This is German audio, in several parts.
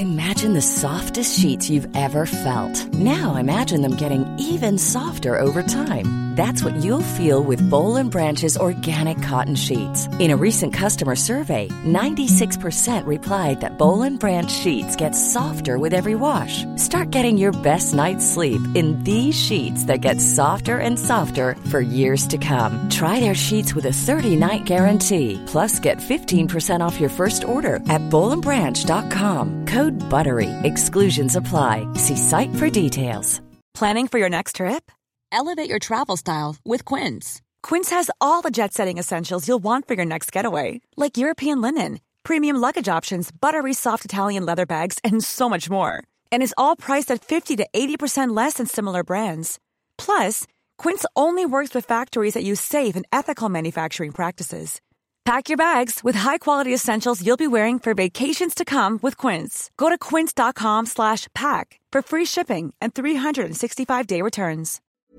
Imagine the softest sheets you've ever felt. Now imagine them getting even softer over time. That's what you'll feel with Boll & Branch's organic cotton sheets. In a recent customer survey, 96% replied that Boll & Branch sheets get softer with every wash. Start getting your best night's sleep in these sheets that get softer and softer for years to come. Try their sheets with a 30-night guarantee. Plus, get 15% off your first order at bollandbranch.com. Code BUTTERY. Exclusions apply. See site for details. Planning for your next trip? Elevate your travel style with Quince. Quince has all the jet-setting essentials you'll want for your next getaway, like European linen, premium luggage options, buttery soft Italian leather bags, and so much more. And is all priced at 50 to 80% less than similar brands. Plus, Quince only works with factories that use safe and ethical manufacturing practices. Pack your bags with high-quality essentials you'll be wearing for vacations to come with Quince. Go to quince.com/pack for free shipping and 365-day returns.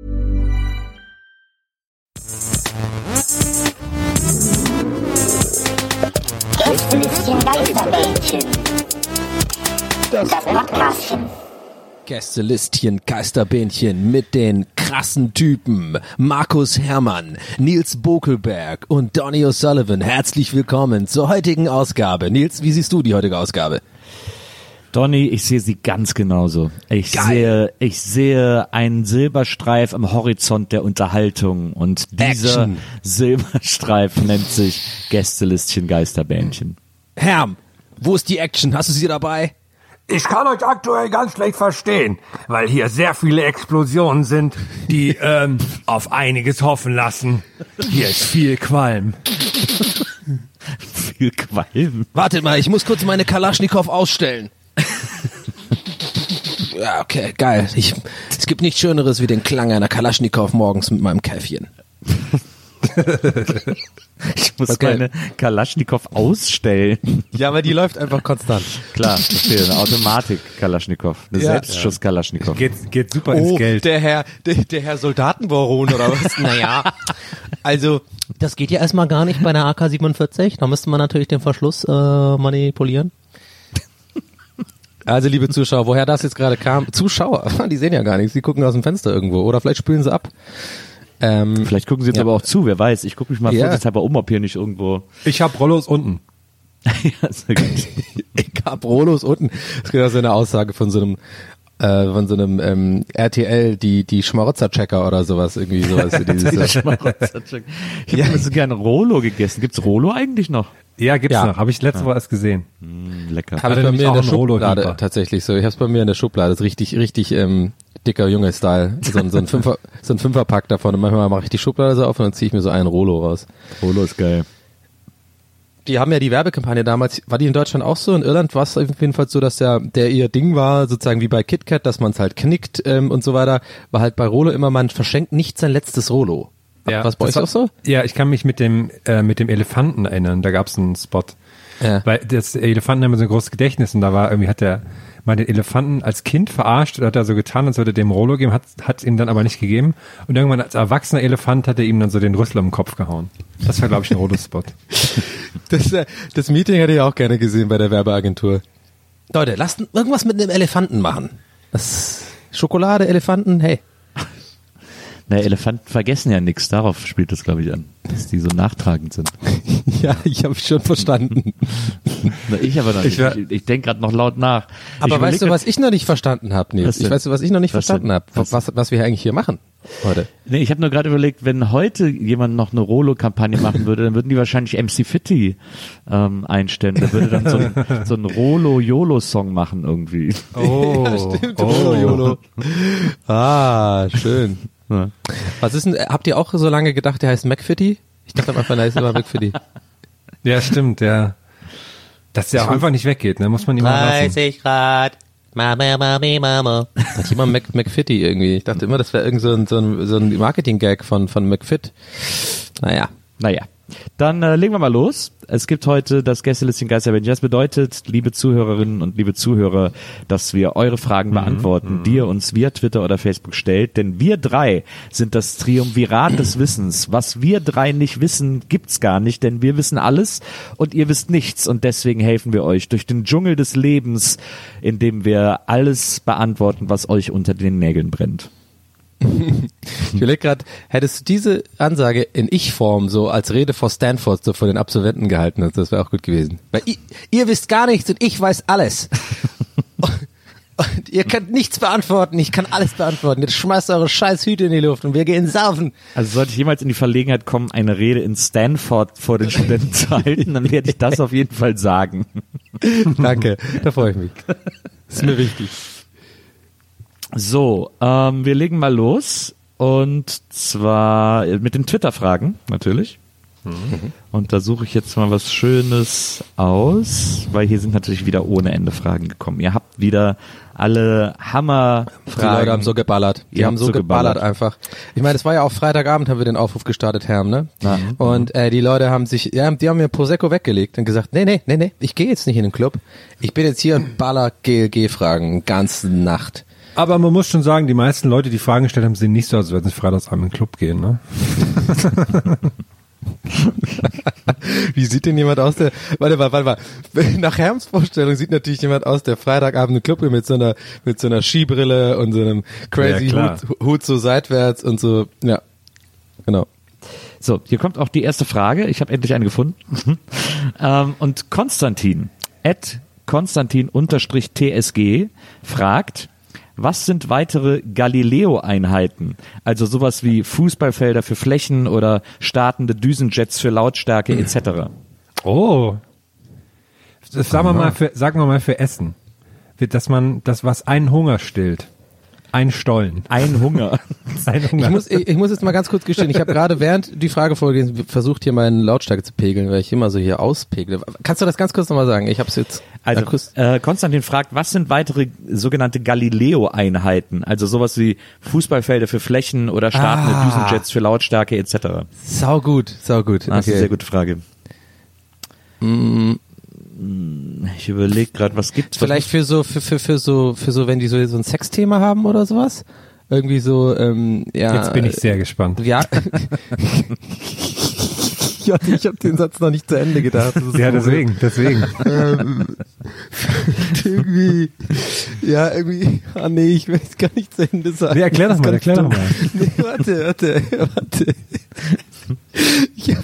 Gästelistchen Geisterbällchen. Das Podcastchen. Gästelistchen Geisterbähnchen mit den krassen Typen Markus Herrmann, Nils Bokelberg und Donny O'Sullivan. Herzlich willkommen zur heutigen Ausgabe. Nils, wie siehst du die heutige Ausgabe? Donny, ich sehe sie ganz genauso. Ich sehe einen Silberstreif am Horizont der Unterhaltung und dieser Action. Silberstreif nennt sich Gästelistchen Geisterbähnchen. Herm, wo ist die Action? Hast du sie dabei? Ich kann euch aktuell ganz schlecht verstehen, weil hier sehr viele Explosionen sind, die auf einiges hoffen lassen. Hier ist viel Qualm. Viel Qualm. Wartet mal, ich muss kurz meine Kalaschnikow ausstellen. Ja, okay, geil. Es gibt nichts Schöneres wie den Klang einer Kalaschnikow morgens mit meinem Käffchen. Ich muss meine Kalaschnikow ausstellen. Ja, aber die läuft einfach konstant. Klar, verstehe. Eine Automatik-Kalaschnikow. Eine Selbstschuss-Kalaschnikow. Geht super ins Geld. Der Herr Soldatenbaron oder was? Naja, also das geht ja erstmal gar nicht bei der AK-47. Da müsste man natürlich den Verschluss manipulieren. Also liebe Zuschauer, woher das jetzt gerade kam, Zuschauer, die sehen ja gar nichts, die gucken aus dem Fenster irgendwo oder vielleicht spülen sie ab. Vielleicht gucken sie jetzt aber auch zu, wer weiß. Ich gucke mich mal vorsichtshalber ob hier nicht irgendwo... Ich hab Rollos unten. Ja, sehr gut. Ich hab Rollos unten. Das ist genau so eine Aussage von so einem RTL, die Schmarotzer-Checker oder sowas, irgendwie sowas. Ich habe so gerne Rollo gegessen. Gibt's Rollo eigentlich noch? Ja, gibt's noch. Habe ich letzte Woche erst gesehen. Lecker. Habe ich bei mir in der Schublade tatsächlich so. Ich hab's bei mir in der Schublade. Das ist richtig dicker Junge-Style. So ein Fünferpack davon. Und manchmal mache ich die Schublade so auf und dann ziehe ich mir so einen Rollo raus. Rollo ist geil. Die haben ja die Werbekampagne damals, war die in Deutschland auch so? In Irland war es auf jeden Fall so, dass der ihr Ding war, sozusagen wie bei KitKat, dass man es halt knickt und so weiter. War halt bei Rollo immer, man verschenkt nicht sein letztes Rollo. Ja, was bei euch auch so? Ja, ich kann mich mit dem Elefanten erinnern, da gab's einen Spot. Ja. Weil das Elefanten haben so ein großes Gedächtnis und da war irgendwie, hat der mal den Elefanten als Kind verarscht oder hat er so getan, als würde er dem Rollo geben, hat ihm dann aber nicht gegeben und irgendwann als erwachsener Elefant hat er ihm dann so den Rüssel im Kopf gehauen. Das war, glaube ich, ein Rollo-Spot. Das Meeting hätte ich auch gerne gesehen bei der Werbeagentur. Leute, lasst irgendwas mit einem Elefanten machen. Schokolade, Elefanten, hey. Na, Elefanten vergessen ja nichts, darauf spielt das, glaube ich, an, dass die so nachtragend sind. Ja, ich habe schon verstanden. Na, ich aber noch nicht. Ich denke gerade noch laut nach. Aber weißt du, was ich noch nicht verstanden habe, Nils? Was ich noch nicht verstanden habe? Was wir eigentlich hier machen heute. Nee, ich habe nur gerade überlegt, wenn heute jemand noch eine Rollo-Kampagne machen würde, dann würden die wahrscheinlich MC Fitti einstellen. Der würde dann so einen Rollo-YOLO-Song machen irgendwie. Oh, ja, stimmt. Rollo-YOLO. Ah, schön. Ja. Was ist denn, habt ihr auch so lange gedacht, der heißt McFitty? Ich dachte einfach, der heißt immer McFitty. Ja, stimmt, ja. Dass der auch einfach nicht weggeht, ne? Muss man ihm mal lassen. 30 Grad. Mama. Hat jemand McFitty irgendwie. Ich dachte immer, das wäre irgend so ein Marketing-Gag von McFit. Naja. Dann legen wir mal los. Es gibt heute das Gästelistchen Geisterbändchen. Das bedeutet, liebe Zuhörerinnen und liebe Zuhörer, dass wir eure Fragen beantworten, die ihr uns via Twitter oder Facebook stellt. Denn wir drei sind das Triumvirat des Wissens. Was wir drei nicht wissen, gibt's gar nicht, denn wir wissen alles und ihr wisst nichts. Und deswegen helfen wir euch durch den Dschungel des Lebens, indem wir alles beantworten, was euch unter den Nägeln brennt. Ich überlege gerade, hättest du diese Ansage in Ich-Form so als Rede vor Stanford so vor den Absolventen gehalten, das wäre auch gut gewesen. Weil ihr wisst gar nichts und ich weiß alles. Und ihr könnt nichts beantworten, ich kann alles beantworten. Jetzt schmeißt eure scheiß Hüte in die Luft und wir gehen saufen. Also sollte ich jemals in die Verlegenheit kommen, eine Rede in Stanford vor den Studenten zu halten, dann werde ich das auf jeden Fall sagen. Danke, da freue ich mich. Das ist mir wichtig. So, wir legen mal los und zwar mit den Twitter-Fragen natürlich. Und da suche ich jetzt mal was Schönes aus, weil hier sind natürlich wieder ohne Ende Fragen gekommen. Ihr habt wieder alle Hammerfragen. Die Leute haben so geballert. Die haben so geballert einfach. Ich meine, es war ja auch Freitagabend, haben wir den Aufruf gestartet, Herm, ne? Ja. Und die Leute haben sich, die haben mir Prosecco weggelegt und gesagt, nee, ich gehe jetzt nicht in den Club. Ich bin jetzt hier und baller GLG-Fragen, ganze Nacht. Aber man muss schon sagen, die meisten Leute, die Fragen gestellt haben, sehen nicht so aus, als würden sie freitagsabend in den Club gehen, ne? Wie sieht denn jemand aus, der, warte mal, nach Herms Vorstellung sieht natürlich jemand aus, der Freitagabend im Club geht mit so einer Skibrille und so einem crazy Hut so seitwärts und so, ja, genau. So, hier kommt auch die erste Frage, ich habe endlich eine gefunden. Und Konstantin, @Konstantin_TSG fragt, was sind weitere Galileo-Einheiten? Also sowas wie Fußballfelder für Flächen oder startende Düsenjets für Lautstärke etc. Oh. Sagen wir mal für Essen. Das was einen Hunger stillt. Ein Stollen. Ein Hunger. Ein Hunger. Ich muss jetzt mal ganz kurz gestehen, ich habe gerade während die Frage vorgelesen versucht, hier meine Lautstärke zu pegeln, weil ich immer so hier auspegle. Kannst du das ganz kurz nochmal sagen? Ich habe es jetzt... Also Konstantin fragt, was sind weitere sogenannte Galileo-Einheiten? Also sowas wie Fußballfelder für Flächen oder startende Düsenjets für Lautstärke etc. Sau gut. Das ist eine sehr gute Frage. Ich überlege gerade, was gibt's? Vielleicht für so, wenn die so ein Sexthema haben oder sowas? Irgendwie so, ja. Jetzt bin ich sehr gespannt. Ja. Ja, ich habe den Satz noch nicht zu Ende gedacht. Ja, deswegen. Irgendwie, ich will es gar nicht zu Ende sagen. Nee, erklär doch mal. Nee, warte. Ich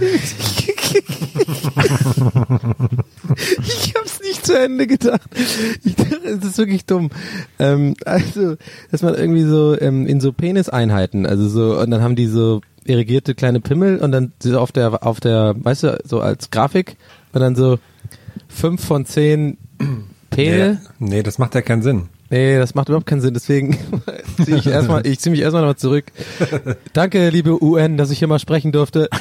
hab's nicht zu Ende gedacht. Ich dachte, es ist wirklich dumm. Also, dass man irgendwie so in so Peniseinheiten, also so, und dann haben die so irrigierte kleine Pimmel und dann so auf der, weißt du, so als Grafik und dann so 5 von 10 Pene. Nee, das macht ja keinen Sinn. Nee, das macht überhaupt keinen Sinn, deswegen ziehe mich erstmal nochmal zurück. Danke, liebe UN, dass ich hier mal sprechen durfte.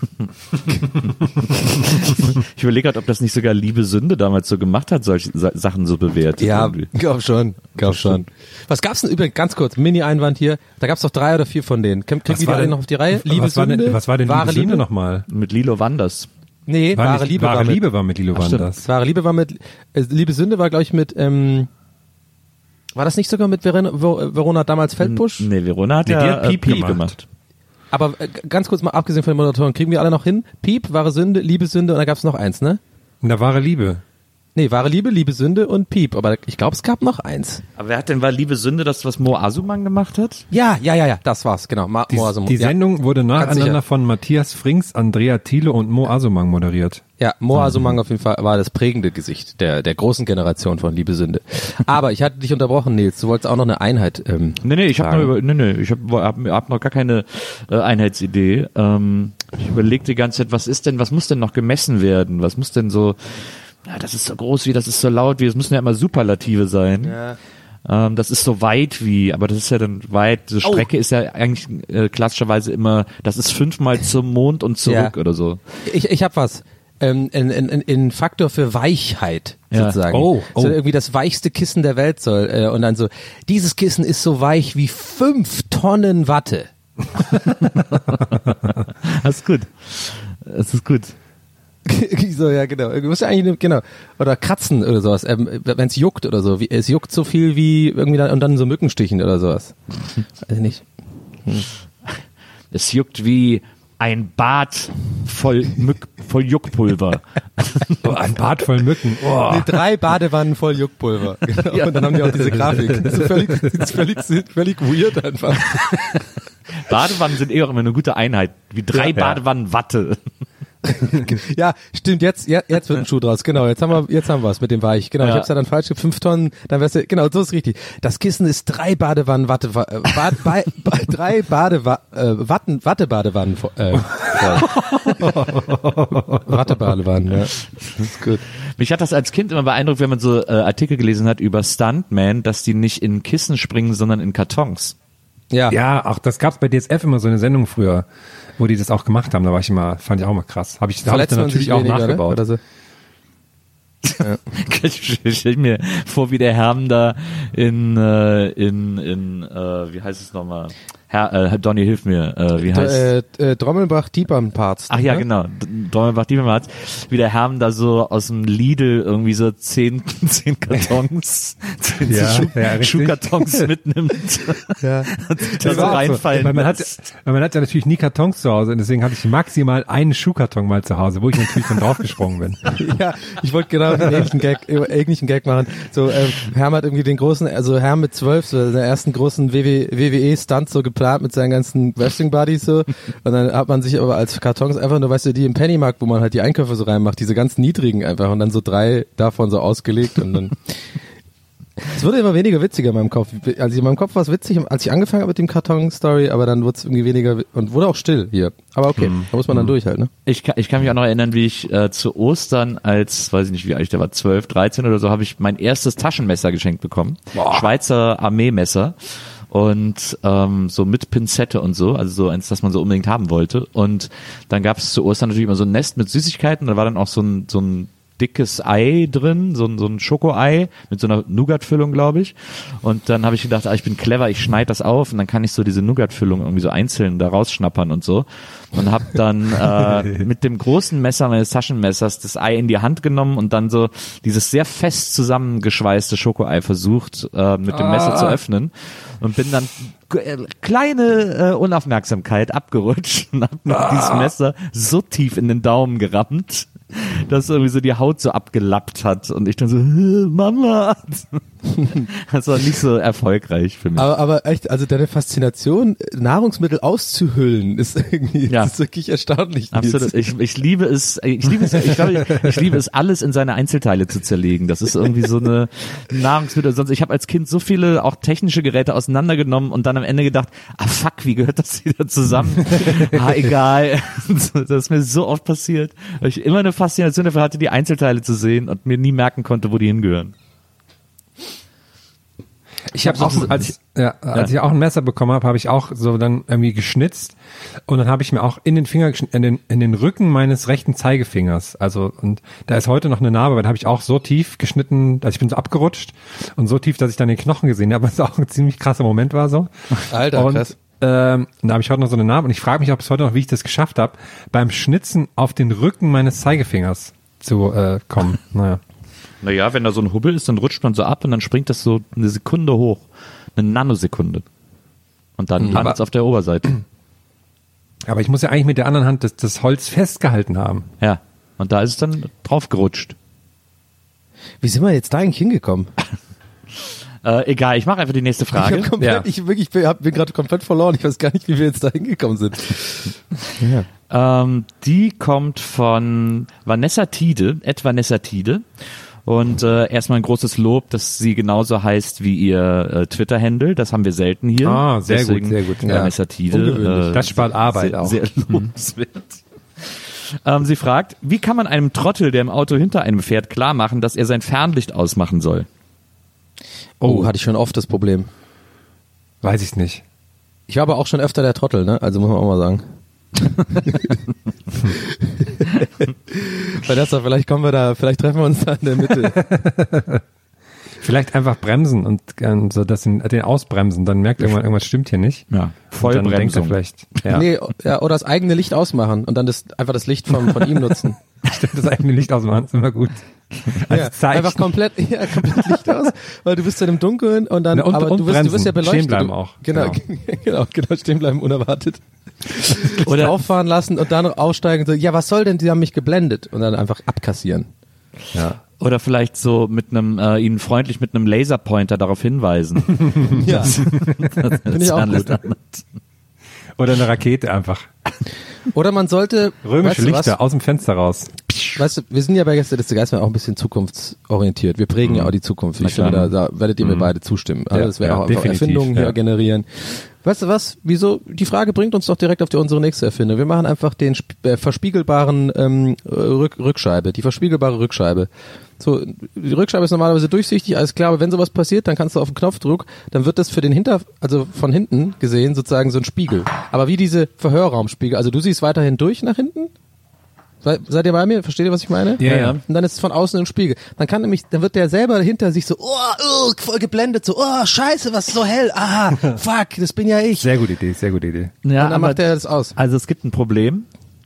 Ich überlege gerade, ob das nicht sogar Liebe Sünde damals so gemacht hat, solche Sachen so bewertet. Ja, glaub schon. Was gab's denn übrigens, ganz kurz, Mini-Einwand hier, da gab's doch 3 oder 4 von denen. Kriegen die da noch auf die Reihe? Liebe Sünde? Was war denn Liebe Sünde nochmal? Mit Lilo Wanders. Nee, Wahre Liebe war mit Lilo Wanders. Wahre Liebe war mit, Liebe Sünde war, glaube ich, mit, war das nicht sogar mit Verona damals Feldbusch? Nee, Verona hat Piep gemacht. Aber ganz kurz mal abgesehen von den Moderatoren, kriegen wir alle noch hin? Piep, Wahre Sünde, Liebe Sünde und da gab's noch eins, ne? Na, Wahre Liebe. Nee, Wahre Liebe, Liebe Sünde und Piep. Aber ich glaube, es gab noch eins. Aber wer hat denn war Liebe Sünde das, was Mo Asuman gemacht hat? Ja, das war's, genau. Mo Asuman. Die Sendung wurde nacheinander von Matthias Frings, Andrea Thiele und Mo Asuman moderiert. Ja, Mo Asuman auf jeden Fall war das prägende Gesicht der großen Generation von Liebe Sünde. Aber ich hatte dich unterbrochen, Nils. Du wolltest auch noch eine Einheit. Ich hab noch gar keine Einheitsidee. Ich überlege die ganze Zeit, was muss denn noch gemessen werden? Was muss denn so, ja, das ist so groß wie, das ist so laut wie, es müssen ja immer Superlative sein. Ja. Das ist so weit wie, aber das ist ja dann weit, die Strecke ist ja eigentlich klassischerweise immer, das ist 5-mal zum Mond und zurück oder so. Ich hab was. In Faktor für Weichheit sozusagen. So irgendwie das weichste Kissen der Welt soll. Und dann so, dieses Kissen ist so weich wie 5 Tonnen Watte. Das ist gut. Es ist gut. So, ja, genau. Du musst ja eigentlich, genau. Oder kratzen oder sowas. Wenn es juckt oder so. Es juckt so viel wie irgendwie dann, und dann so Mückenstichen oder sowas. Weiß ich nicht. Es juckt wie ein Bad voll Juckpulver. Oh, ein Bad voll Mücken. Oh. Nee, 3 Badewannen voll Juckpulver. Genau. Ja. Und dann haben die auch diese Grafik. Das ist völlig weird einfach. Badewannen sind auch immer eine gute Einheit. Wie 3 Badewannen Watte. Ja, stimmt, jetzt wird ein Schuh draus, genau, jetzt haben wir es mit dem Weich, genau, ich hab's ja dann falsch, 5 Tonnen, dann wär's ja, genau, so ist richtig. Das Kissen ist 3 Badewannen Wattebadewannen voll. Wattebadewannen, ja. Das ist gut. Mich hat das als Kind immer beeindruckt, wenn man so Artikel gelesen hat über Stuntmen, dass die nicht in Kissen springen, sondern in Kartons. Ja, auch das gab's bei DSF immer so eine Sendung früher, wo die das auch gemacht haben. Da fand ich auch mal krass. Da hab ich dann natürlich auch nachgebaut. Ne? Oder so. Ja. Ich stell mir vor, wie der Herm da in wie heißt es nochmal? Donny, hilf mir. Wie heißt Drommelbach-Diepern-Parts. Ach ja, genau. Drommelbach-Diepern-Parts. Wie der Herm da so aus dem Lidl irgendwie so 10 Kartons, 10 Schuhkartons mitnimmt. Ja. Und da so reinfallen. Weil man hat ja natürlich nie Kartons zu Hause und deswegen hatte ich maximal einen Schuhkarton mal zu Hause, wo ich natürlich dann draufgesprungen bin. Ja, ich wollte genau einen ähnlichen Gag machen. So, Herm hat irgendwie den großen, also Herm mit 12, so der ersten großen WWE-Stunt so geplant mit seinen ganzen Wrestling-Buddies so. Und dann hat man sich aber als Kartons einfach nur, weißt du, die im Pennymarkt, wo man halt die Einkäufe so reinmacht, diese ganz niedrigen einfach und dann so 3 davon so ausgelegt und dann es wurde immer weniger witziger in meinem Kopf. Also in meinem Kopf war es witzig, als ich angefangen habe mit dem Karton-Story, aber dann wurde es irgendwie weniger und wurde auch still hier. Aber okay, da muss man dann durch halt, ne? Ich kann mich auch noch erinnern, wie ich zu Ostern als, weiß ich nicht wie alt ich da war, 12, 13 oder so, habe ich mein erstes Taschenmesser geschenkt bekommen. Boah. Schweizer Armeemesser. Und so mit Pinzette und so, also so eins, das man so unbedingt haben wollte. Und dann gab es zu Ostern natürlich immer so ein Nest mit Süßigkeiten. Da war dann auch so ein dickes Ei drin, so ein Schokoei mit so einer Nougat-Füllung, glaube ich. Und dann habe ich gedacht, ich bin clever, ich schneide das auf und dann kann ich so diese Nougat-Füllung irgendwie so einzeln da rausschnappern und so. Und habe dann mit dem großen Messer meines Taschenmessers das Ei in die Hand genommen und dann so dieses sehr fest zusammengeschweißte Schokoei versucht mit dem Messer zu öffnen. Und bin dann kleine Unaufmerksamkeit abgerutscht und hab mit diesem Messer so tief in den Daumen gerammt, dass irgendwie so die Haut so abgelappt hat und ich dann so, Mama. Das war nicht so erfolgreich für mich. Aber echt, also deine Faszination, Nahrungsmittel auszuhüllen, ist irgendwie, das ist wirklich erstaunlich. Absolut. Ich liebe es, ich liebe es, alles in seine Einzelteile zu zerlegen. Das ist irgendwie so eine Nahrungsmittel. Sonst, ich habe als Kind so viele auch technische Geräte auseinandergenommen und dann am Ende gedacht, fuck, wie gehört das wieder zusammen? Egal. Das ist mir so oft passiert, weil ich immer eine Faszination dafür hatte, die Einzelteile zu sehen und mir nie merken konnte, wo die hingehören. Ich habe auch, als ich auch ein Messer bekommen habe, habe ich auch so dann irgendwie geschnitzt und dann habe ich mir auch in den Finger in den Rücken meines rechten Zeigefingers, also und da ist heute noch eine Narbe, weil da habe ich auch so tief geschnitten, also ich bin so abgerutscht und so tief, dass ich dann den Knochen gesehen habe, was auch ein ziemlich krasser Moment war so. Alter, und, krass. Da habe ich heute noch so eine Narbe und ich frage mich auch bis heute noch, wie ich das geschafft habe, beim Schnitzen auf den Rücken meines Zeigefingers zu kommen. Naja, wenn da so ein Hubbel ist, dann rutscht man so ab und dann springt das so eine Sekunde hoch. Eine Nanosekunde. Und dann landet es auf der Oberseite. Aber ich muss ja eigentlich mit der anderen Hand das Holz festgehalten haben. Ja, und da ist es dann drauf gerutscht. Wie sind wir jetzt da eigentlich hingekommen? Egal, ich mache einfach die nächste Frage. Ich bin gerade komplett verloren. Ich weiß gar nicht, wie wir jetzt da hingekommen sind. Ja. Die kommt von Vanessa Tiede, Vanessa Tiede. Und erstmal ein großes Lob, dass sie genauso heißt wie ihr Twitter-Handle. Das haben wir selten hier. Ah, sehr gut. Vanessa Tiede. Das spart Arbeit sehr, auch. Sehr lobenswert. Sie fragt, wie kann man einem Trottel, der im Auto hinter einem fährt, klar machen, dass er sein Fernlicht ausmachen soll? Oh, hatte ich schon oft das Problem. Weiß ich nicht. Ich war aber auch schon öfter der Trottel, ne? Also muss man auch mal sagen. Vanessa, vielleicht treffen wir uns da in der Mitte. Vielleicht einfach bremsen und so das den ausbremsen, dann merkt irgendwas stimmt hier nicht. Ja, Vollbremsung. Dann denkt er vielleicht. Ja. Nee, ja, oder das eigene Licht ausmachen und dann einfach das Licht von ihm nutzen. Stimmt, das eigene Licht ausmachen, ist immer gut. Ja, einfach komplett Licht aus, weil du bist dann im Dunkeln und dann, und du wirst ja beleuchtet. Stehen bleiben auch. Genau, stehen bleiben, unerwartet. Oder auffahren lassen und dann aussteigen und so, ja, was soll denn, die haben mich geblendet und dann einfach abkassieren. Ja. Oder vielleicht so mit ihnen freundlich mit einem Laserpointer darauf hinweisen. Ja. Finde ich auch gut. Oder eine Rakete einfach. Oder man sollte römische Lichter aus dem Fenster raus. Weißt du, wir sind ja bei Gästeliste Geisterbändchen auch ein bisschen zukunftsorientiert. Wir prägen ja auch die Zukunft. Ich finde, da werdet ihr mir beide zustimmen. Also das wäre auch einfach Erfindungen hier generieren. Weißt du was? Wieso? Die Frage bringt uns doch direkt auf unsere nächste Erfindung. Wir machen einfach den verspiegelbaren Rückscheibe, die verspiegelbare Rückscheibe. So, die Rückscheibe ist normalerweise durchsichtig, alles klar, aber wenn sowas passiert, dann kannst du auf den Knopfdruck, dann wird das für den also von hinten gesehen sozusagen so ein Spiegel. Aber wie diese Verhörraumspiegel, also du siehst weiterhin durch nach hinten? Seid ihr bei mir? Versteht ihr, was ich meine? Ja. Und dann ist es von außen ein Spiegel. Dann wird der selber hinter sich so, voll geblendet, so, scheiße, was ist so hell? Aha, fuck, das bin ja ich. Sehr gute Idee. Ja, und dann macht er das aus. Also es gibt ein Problem,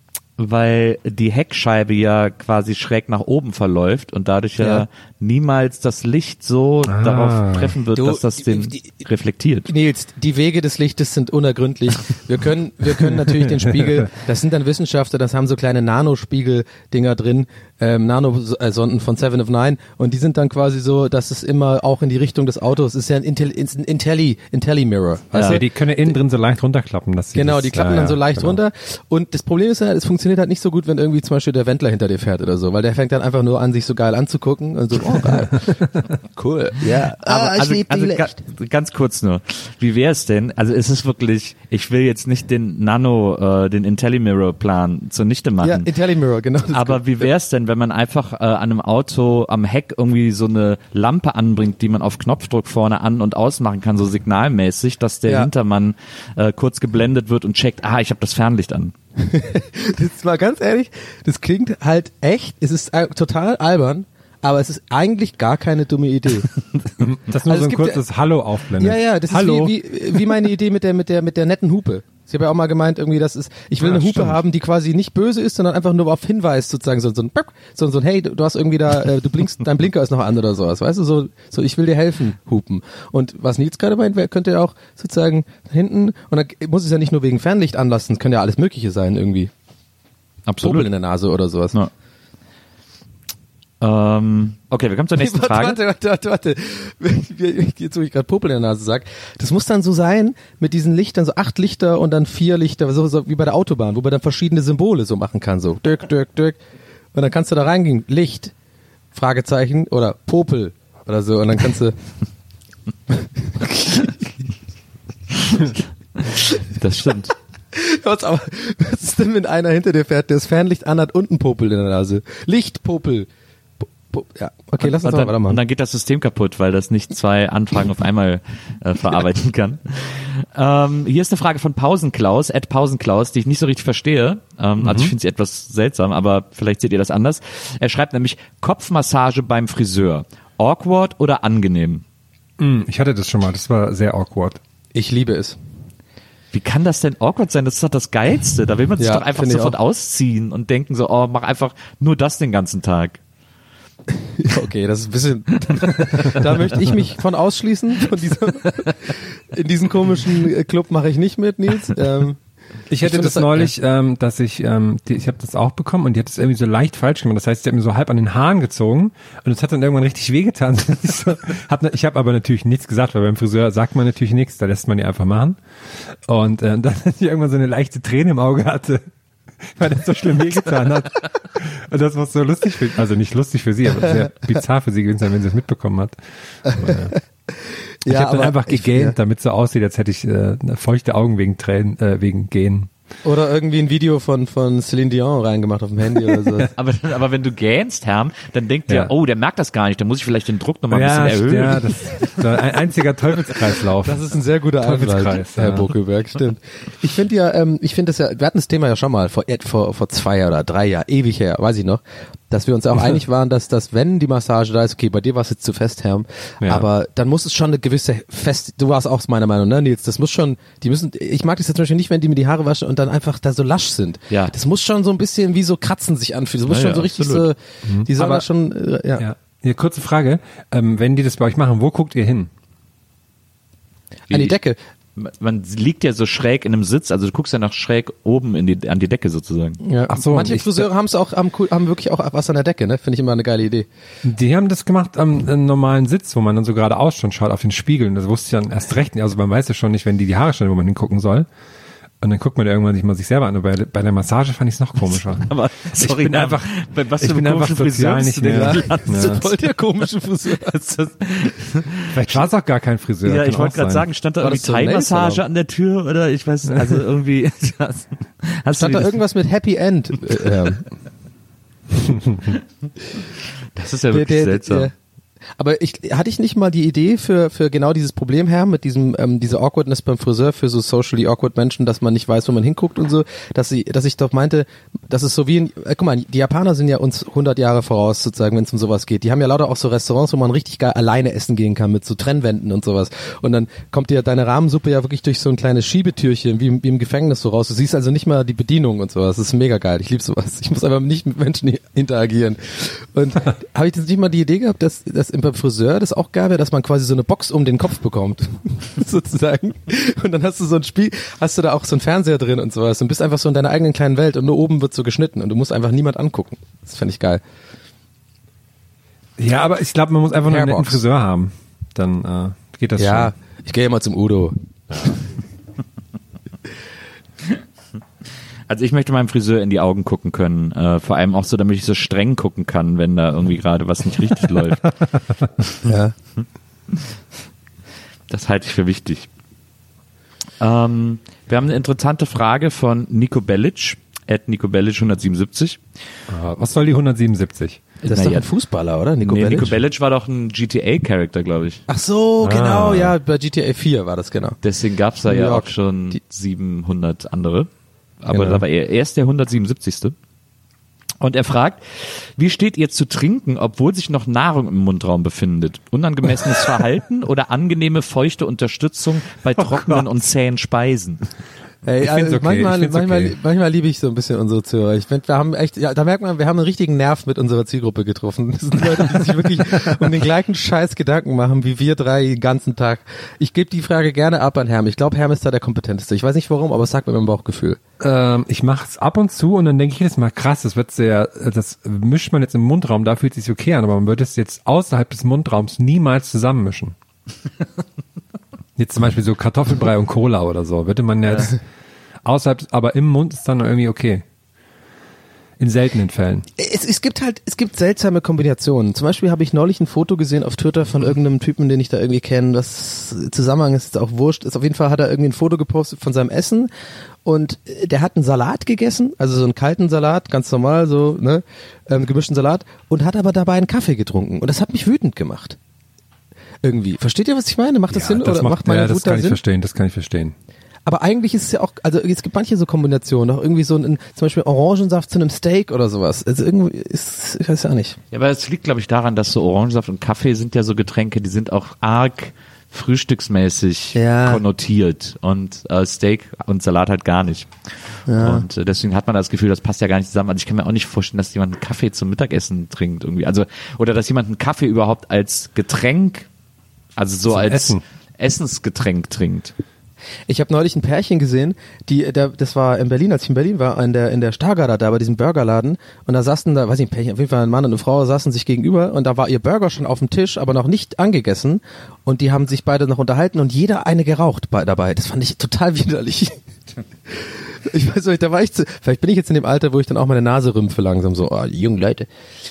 weil die Heckscheibe ja quasi schräg nach oben verläuft und dadurch ja niemals das Licht so darauf treffen wird, dass das den reflektiert. Nils, die Wege des Lichtes sind unergründlich. Wir können natürlich den Spiegel, das sind dann Wissenschaftler, das haben so kleine Nanospiegel-Dinger drin, Nanosonden von 7 of 9 und die sind dann quasi so, dass es immer auch in die Richtung des Autos ist ja ein Intelli-Mirror. Also die können ja innen drin so leicht runterklappen. Die klappen dann so leicht runter und das Problem ist ja, es funktioniert halt nicht so gut, wenn irgendwie zum Beispiel der Wendler hinter dir fährt oder so, weil der fängt dann einfach nur an, sich so geil anzugucken und so, geil. Cool. Ja, aber ganz kurz nur. Wie wäre es denn? Also es ist wirklich, ich will jetzt nicht den den IntelliMirror-Plan zunichte machen. Ja, IntelliMirror, genau. Aber wie wäre es denn, wenn man einfach an einem Auto am Heck irgendwie so eine Lampe anbringt, die man auf Knopfdruck vorne an- und ausmachen kann, so signalmäßig, dass der Hintermann kurz geblendet wird und checkt, ich habe das Fernlicht an. Das war ganz ehrlich, das klingt halt echt, es ist total albern, aber es ist eigentlich gar keine dumme Idee. Das nur so ein kurzes Hallo aufblendet. Ja, das ist wie meine Idee mit der netten Hupe. Ich habe ja auch mal gemeint, irgendwie, ich will eine Hupe haben, die quasi nicht böse ist, sondern einfach nur auf Hinweis sozusagen, so ein hey, du hast irgendwie du blinkst, dein Blinker ist noch an oder sowas, weißt du, so ich will dir helfen, hupen. Und was Nils gerade meint, könnte ja auch sozusagen hinten, und dann muss es ja nicht nur wegen Fernlicht anlassen, es können ja alles Mögliche sein irgendwie. Absolut. Popel in der Nase oder sowas. Ja. Okay, wir kommen zur nächsten Frage. Warte. Jetzt, wo ich gerade Popel in der Nase sag, das muss dann so sein, mit diesen Lichtern, so 8 Lichter und dann 4 Lichter, so wie bei der Autobahn, wo man dann verschiedene Symbole so machen kann, so Dirk. Und dann kannst du da reingehen, Licht, Fragezeichen oder Popel oder so, und dann kannst du... Das stimmt. Was ist denn, wenn einer hinter dir fährt, der das Fernlicht anhat und einen Popel in der Nase? Lichtpopel. Ja, okay, lass uns mal weitermachen. Und dann geht das System kaputt, weil das nicht 2 Anfragen auf einmal verarbeiten kann. Hier ist eine Frage von Pausenklaus, @Pausenklaus, die ich nicht so richtig verstehe. Also ich finde sie etwas seltsam, aber vielleicht seht ihr das anders. Er schreibt nämlich, Kopfmassage beim Friseur. Awkward oder angenehm? Ich hatte das schon mal, das war sehr awkward. Ich liebe es. Wie kann das denn awkward sein? Das ist doch das Geilste. Da will man sich doch einfach sofort ausziehen und denken so, mach einfach nur das den ganzen Tag. Okay, das ist ein bisschen, da möchte ich mich von ausschließen, in diesem komischen Club mache ich nicht mit, Nils. Ich hatte das neulich, dass ich habe das auch bekommen und die hat das irgendwie so leicht falsch gemacht. Das heißt, sie hat mir so halb an den Haaren gezogen und es hat dann irgendwann richtig wehgetan. Ich habe aber natürlich nichts gesagt, weil beim Friseur sagt man natürlich nichts, da lässt man die einfach machen. Und dann, dass ich irgendwann so eine leichte Träne im Auge hatte, weil das so schlimm wehgetan hat. Und das war so lustig also nicht lustig für sie, aber sehr bizarr für sie gewesen sein, wenn sie es mitbekommen hat. Aber, ich habe dann einfach gegähnt, damit es so aussieht, als hätte ich feuchte Augen wegen Tränen, wegen Gähnen. Oder irgendwie ein Video von Celine Dion reingemacht auf dem Handy oder so. aber wenn du gähnst, Herm, dann denkt der, der merkt das gar nicht, dann muss ich vielleicht den Druck nochmal ein bisschen erhöhen. Ja, das ist ein einziger Teufelskreislauf. Das ist ein sehr guter Teufelskreis, Herr Buckelberg, stimmt. Ich finde das ja, wir hatten das Thema ja schon mal vor 2 oder 3 Jahren, ewig her, weiß ich noch. dass wir uns auch einig waren, dass das, wenn die Massage da ist, okay, bei dir war es jetzt zu fest, Herm, aber dann muss es schon eine gewisse du warst auch meiner Meinung, ne, Nils, das muss schon, ich mag das jetzt zum Beispiel nicht, wenn die mir die Haare waschen und dann einfach da so lasch sind. Ja. Das muss schon so ein bisschen wie so Kratzen sich anfühlen, das muss schon so richtig absolut. so, die sollen da schon, Ja, kurze Frage, wenn die das bei euch machen, wo guckt ihr hin? An die Decke. Man liegt ja so schräg in einem Sitz, also du guckst ja noch schräg oben an die Decke sozusagen. Ja. Ach so, manche Friseure haben wirklich auch was an der Decke, ne? Finde ich immer eine geile Idee. Die haben das gemacht am normalen Sitz, wo man dann so geradeaus schon schaut, auf den Spiegeln. Das wusste ich dann erst recht nicht. Also man weiß ja schon nicht, wenn die Haare stellen, wo man hingucken soll. Und dann guckt man irgendwann sich mal sich selber an. Und bei der Massage fand ich es noch komischer. Aber sorry, ich bin einfach Friseur nicht mehr. Das ist voll der komische Friseur. Vielleicht war es auch gar kein Friseur. Ja, kann ich wollte auch gerade sein. sagen, stand da War irgendwie das so ein Thai-Massage Nailsalon? an der Tür oder ich weiß, also irgendwie. Stand da irgendwas mit Happy End? Das ist ja wirklich seltsam. Aber hatte ich nicht mal die Idee für genau dieses Problem her mit diese Awkwardness beim Friseur für so socially awkward Menschen, dass man nicht weiß, wo man hinguckt und so, dass ich doch meinte, das ist so wie guck mal, die Japaner sind ja uns 100 Jahre voraus sozusagen, wenn es um sowas geht. Die haben ja lauter auch so Restaurants, wo man richtig geil alleine essen gehen kann mit so Trennwänden und sowas. Und dann kommt dir deine Rahmensuppe ja wirklich durch so ein kleines Schiebetürchen wie im Gefängnis so raus. Du siehst also nicht mal die Bedienung und sowas. Das ist mega geil. Ich liebe sowas. Ich muss einfach nicht mit Menschen interagieren. Und habe ich jetzt nicht mal die Idee gehabt, dass beim Friseur das auch geil wäre, dass man quasi so eine Box um den Kopf bekommt, sozusagen. Und dann hast du so ein Spiel, hast du da auch so einen Fernseher drin und sowas und bist einfach so in deiner eigenen kleinen Welt und nur oben wird so geschnitten und du musst einfach niemand angucken. Das fände ich geil. Ja, aber ich glaube, man muss einfach nur einen netten Hairbox. Friseur haben. Dann geht das Ja, schon. ich gehe immer zum Udo. Also ich möchte meinem Friseur in die Augen gucken können, vor allem auch so, damit ich so streng gucken kann, wenn da irgendwie gerade was nicht richtig läuft. Ja. Das halte ich für wichtig. Wir haben eine interessante Frage von Nico Bellic, @NicoBellic177. Was soll die 177? Das ist doch ein Fußballer, oder? Nico Bellic? Nico Bellic war doch ein GTA-Charakter, glaube ich. Ach so, genau, ja, bei GTA 4 war das genau. Deswegen gab's da New ja York. auch schon 700 andere. Aber Genau. da war er erst der 177. Und er fragt, wie steht ihr zu trinken, obwohl sich noch Nahrung im Mundraum befindet? Unangemessenes Verhalten oder angenehme, feuchte Unterstützung bei trockenen und zähen Speisen? Ey, Ich find's also okay, ich find's okay. manchmal liebe ich so ein bisschen unsere Zuhörer. Ich finde, wir haben echt, ja, da merkt man, wir haben einen richtigen Nerv mit unserer Zielgruppe getroffen. Das sind Leute, die sich wirklich um den gleichen Scheiß Gedanken machen, wie wir drei den ganzen Tag. Ich gebe die Frage gerne ab an Herm. Ich glaube, Herm ist da der Kompetenteste. Ich weiß nicht warum, aber es sagt mir mein Bauchgefühl. Ich mache es ab und zu und dann denke ich jedes Mal, krass, das mischt man jetzt im Mundraum, da fühlt es sich okay an, aber man würde es jetzt außerhalb des Mundraums niemals zusammenmischen. Jetzt zum Beispiel so Kartoffelbrei und Cola oder so, würde man jetzt außerhalb, aber im Mund ist dann irgendwie okay. In seltenen Fällen. Es gibt seltsame Kombinationen. Zum Beispiel habe ich neulich ein Foto gesehen auf Twitter von irgendeinem Typen, den ich da irgendwie kenne. Das Zusammenhang ist jetzt auch wurscht. Ist auf jeden Fall hat er irgendwie ein Foto gepostet von seinem Essen und der hat einen Salat gegessen, also so einen kalten Salat, ganz normal, so, ne, gemischten Salat und hat aber dabei einen Kaffee getrunken und das hat mich wütend gemacht. Irgendwie. Versteht ihr, was ich meine? Macht das Sinn oder macht meine das Wut da kann ich Sinn? verstehen, das kann ich verstehen. Aber eigentlich ist es ja auch, also es gibt manche so Kombinationen, auch irgendwie so ein, zum Beispiel Orangensaft zu einem Steak oder sowas. Also irgendwie ist, ich weiß ja nicht. Ja, aber es liegt, glaube ich, daran, dass so Orangensaft und Kaffee sind ja so Getränke, die sind auch arg frühstücksmäßig konnotiert und Steak und Salat halt gar nicht. Ja. Und deswegen hat man das Gefühl, das passt ja gar nicht zusammen. Also ich kann mir auch nicht vorstellen, dass jemand einen Kaffee zum Mittagessen trinkt irgendwie. Also, oder dass jemand einen Kaffee überhaupt als Getränk, also so zum als Essen. Essensgetränk trinkt. Ich habe neulich ein Pärchen gesehen, das war in Berlin, als ich in Berlin war, in der Stargarder, da bei diesem Burgerladen und da saßen da, weiß nicht, ein Pärchen, auf jeden Fall ein Mann und eine Frau saßen sich gegenüber und da war ihr Burger schon auf dem Tisch, aber noch nicht angegessen und die haben sich beide noch unterhalten und jeder eine geraucht dabei. Das fand ich total widerlich. Ich weiß nicht, da war ich vielleicht bin ich jetzt in dem Alter, wo ich dann auch meine Nase rümpfe langsam so, die jungen Leute.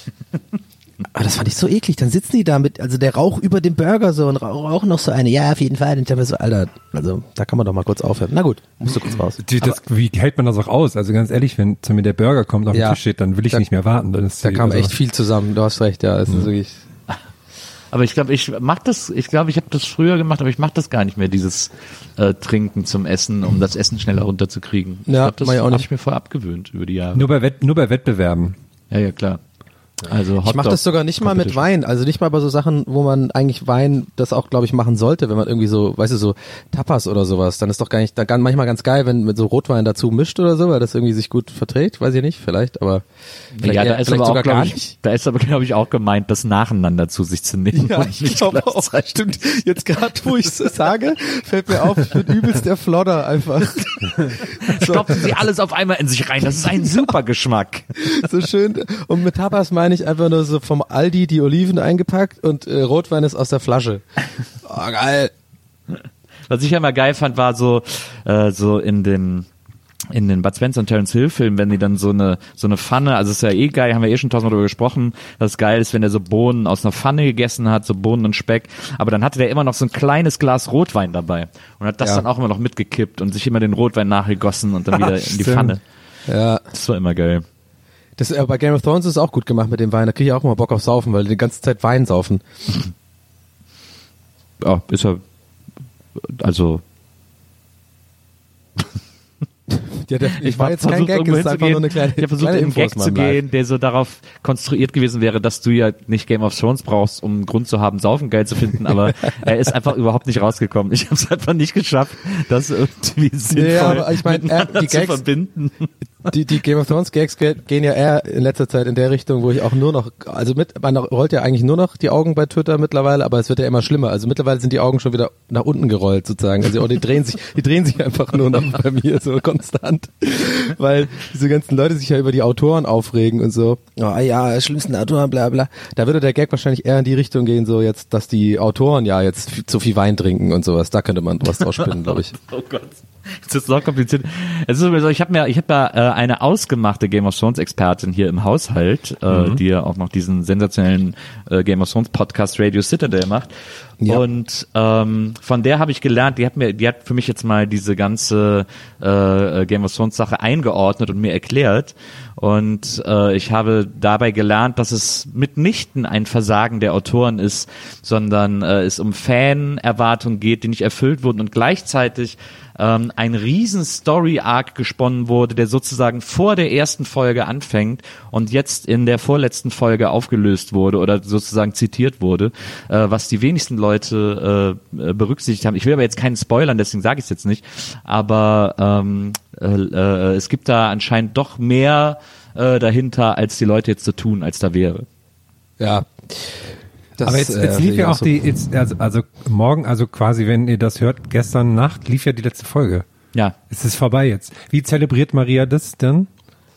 Aber das fand ich so eklig. Dann sitzen die da mit, also der Rauch über dem Burger so und rauchen noch so eine. Ja, auf jeden Fall. Und ich hab mir so, Alter, also da kann man doch mal kurz aufhören. Na gut, musst du kurz raus. Wie hält man das auch aus? Also ganz ehrlich, wenn zu mir der Burger kommt, auf dem Tisch steht, dann will ich nicht mehr warten. Dann ist da kam echt viel zusammen. Du hast recht, ja. Es ist wirklich. Aber ich glaube, ich habe das früher gemacht, aber ich mache das gar nicht mehr, dieses Trinken zum Essen, um das Essen schneller runterzukriegen. Ja, ich glaub, das habe ich mir vorher abgewöhnt über die Jahre. Nur bei Wettbewerben. Ja, klar. Also Ich mache das sogar nicht mal mit Wein, also nicht mal bei so Sachen, wo man eigentlich Wein das auch, glaube ich, machen sollte, wenn man irgendwie so, weißt du, so Tapas oder sowas, dann ist doch gar nicht, dann manchmal ganz geil, wenn mit so Rotwein dazu mischt oder so, weil das irgendwie sich gut verträgt, weiß ich nicht, vielleicht, aber vielleicht, ja, da ist aber auch, gar nicht. Da ist aber, glaube ich, auch gemeint, das nacheinander zu sich zu nehmen. Ja, ich glaube auch, stimmt. Jetzt gerade, wo ich es sage, fällt mir auf, ich bin übelst der Flodder einfach. Stopfen Sie alles auf einmal in sich rein, das ist ein super Geschmack. So schön. Und mit Tapas meine ich einfach nur so vom Aldi die Oliven eingepackt und Rotwein ist aus der Flasche. Oh, geil. Was ich ja immer geil fand, war so in den Bud Spencer und Terence Hill Filmen, wenn die dann so eine Pfanne, also ist ja eh geil, haben wir eh schon tausendmal darüber gesprochen, dass es geil ist, wenn er so Bohnen aus einer Pfanne gegessen hat, so Bohnen und Speck, aber dann hatte der immer noch so ein kleines Glas Rotwein dabei und hat das dann auch immer noch mitgekippt und sich immer den Rotwein nachgegossen und dann wieder in die Pfanne. Ja. Das war immer geil. Das bei Game of Thrones ist es auch gut gemacht mit dem Wein, da kriege ich auch immer Bock auf Saufen, weil die die ganze Zeit Wein saufen. Ja, ist ja, also Ja, ich war jetzt kein Gag, es ist einfach nur eine kleine, ich habe versucht, in Gag zu gehen, der so darauf konstruiert gewesen wäre, dass du ja nicht Game of Thrones brauchst, um einen Grund zu haben, Saufen geil zu finden, aber er ist einfach überhaupt nicht rausgekommen. Ich habe es einfach nicht geschafft, das irgendwie sinnvoll aber ich mein, die Gags zu verbinden. Die Game of Thrones Gags gehen ja eher in letzter Zeit in der Richtung, wo ich auch nur noch, also man rollt ja eigentlich nur noch die Augen bei Twitter mittlerweile, aber es wird ja immer schlimmer. Also mittlerweile sind die Augen schon wieder nach unten gerollt sozusagen. Also die drehen sich einfach nur noch bei mir so konstant, weil diese ganzen Leute sich ja über die Autoren aufregen und so. Oh ja, schlimmsten Autoren, bla bla. Da würde der Gag wahrscheinlich eher in die Richtung gehen, so jetzt, dass die Autoren ja jetzt zu viel Wein trinken und sowas. Da könnte man was draus spinnen, glaube ich. Oh Gott. Das ist so kompliziert. Es ist so, ich habe ja eine ausgemachte Game of Thrones Expertin hier im Haushalt, die ja auch noch diesen sensationellen Game of Thrones Podcast Radio Citadel macht. Ja. Und von der habe ich gelernt, die hat für mich jetzt mal diese ganze Game of Thrones Sache eingeordnet und mir erklärt. Und ich habe dabei gelernt, dass es mitnichten ein Versagen der Autoren ist, sondern es um Fan-Erwartungen geht, die nicht erfüllt wurden und gleichzeitig ein riesen Story-Arc gesponnen wurde, der sozusagen vor der ersten Folge anfängt und jetzt in der vorletzten Folge aufgelöst wurde oder sozusagen zitiert wurde, was die wenigsten Leute berücksichtigt haben. Ich will aber jetzt keinen spoilern, deswegen sage ich es jetzt nicht, aber es gibt da anscheinend doch mehr dahinter, als die Leute jetzt so tun, als da wäre. Ja. Das, aber jetzt lief ja auch so. Also morgen, also quasi, wenn ihr das hört, gestern Nacht lief ja die letzte Folge. Ja. Es ist vorbei jetzt. Wie zelebriert Maria das denn?